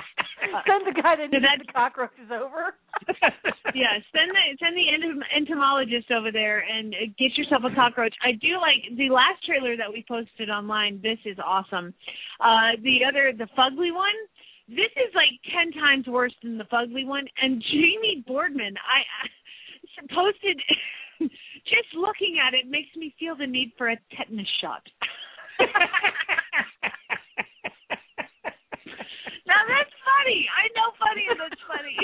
Send the guy that needs the cockroaches over. Yeah, send the send the entom- entomologist over there and get yourself a cockroach. I do like the last trailer that we posted online. This is awesome. Uh, the other, the fugly one, this is like ten times worse than the fugly one. And Jamie Boardman, I, I posted, just looking at it makes me feel the need for a tetanus shot. Now that's funny. I know funny and that's funny.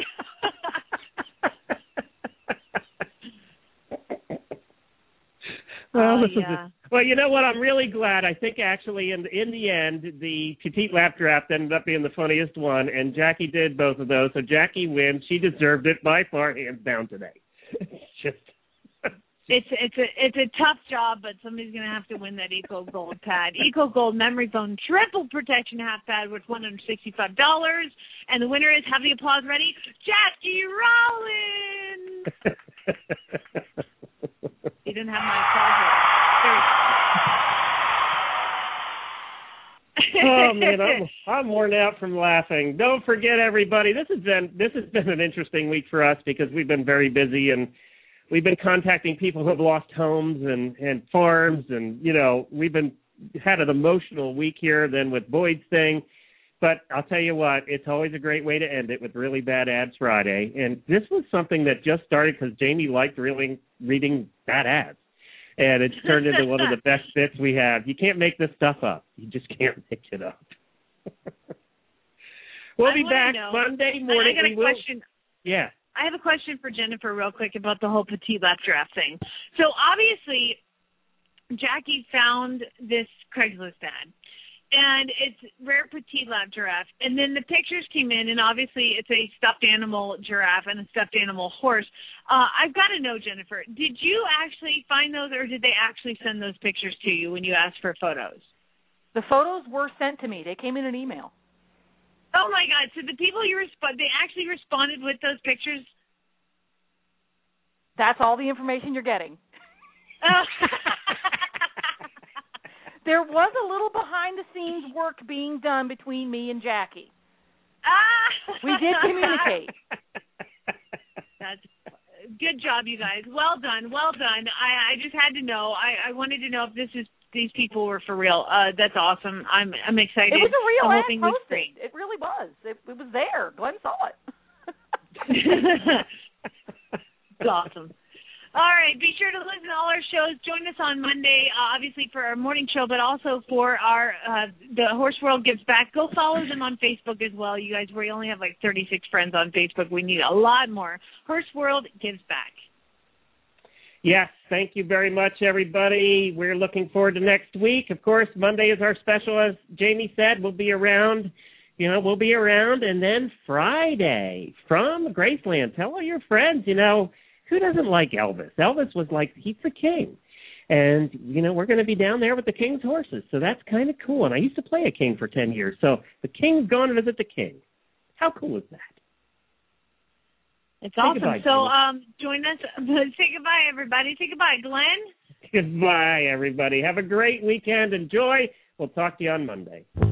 Well, oh, this yeah. is Well, you know what? I'm really glad. I think actually in the, in the end, the Petite Lap Draft ended up being the funniest one, and Jackie did both of those. So Jackie wins. She deserved it by far, hands down today. It's just. It's it's a it's a tough job, but somebody's gonna have to win that Eco Gold pad. Eco Gold memory foam triple protection half pad worth one hundred sixty-five dollars, and the winner is, have the applause ready, Jackie Rollins. He didn't have my applause ready. Oh man, I'm I'm worn out from laughing. Don't forget, everybody. This has been this has been an interesting week for us because we've been very busy and. We've been contacting people who have lost homes and, and farms, and, you know, we've been had an emotional week here then with Boyd's thing. But I'll tell you what, it's always a great way to end it with Really Bad Ads Friday. And this was something that just started because Jamie liked really reading bad ads. And it's turned into one of the best bits we have. You can't make this stuff up. You just can't make it up. We'll I be back know. Monday morning. I got a we will, question. Yeah. I have a question for Jennifer real quick about the whole Petite Lap Draft thing. So obviously, Jackie found this Craigslist ad, and it's rare Petite Lap Giraffe. And then the pictures came in, and obviously it's a stuffed animal giraffe and a stuffed animal horse. Uh, I've got to know, Jennifer, did you actually find those, or did they actually send those pictures to you when you asked for photos? The photos were sent to me. They came in an email. Oh, my God. So the people you resp- they actually responded with those pictures? That's all the information you're getting. There was a little behind-the-scenes work being done between me and Jackie. Ah! We did communicate. That's good job, you guys. Well done. Well done. I, I just had to know. I, I wanted to know if this is these people were for real. Uh, that's awesome. I'm I'm excited. It was a real ad thing was posting. great. It really was. It, it was there. Glenn saw it. It's awesome. All right. Be sure to listen to all our shows. Join us on Monday, uh, obviously for our morning show, but also for our uh, the Horse World Gives Back. Go follow them on Facebook as well. You guys, we only have like thirty-six friends on Facebook. We need a lot more. Horse World Gives Back. Yes, thank you very much, everybody. We're looking forward to next week. Of course, Monday is our special, as Jamie said. We'll be around. You know, we'll be around. And then Friday from Graceland. Tell all your friends, you know, who doesn't like Elvis? Elvis was like, he's the king. And, you know, we're going to be down there with the king's horses. So that's kind of cool. And I used to play a king for ten years. So the king's going to visit the king. How cool is that? It's Say awesome. goodbye, So Jamie. um, join us. Say goodbye, everybody. Say goodbye, Glenn. Goodbye, everybody. Have a great weekend. Enjoy. We'll talk to you on Monday.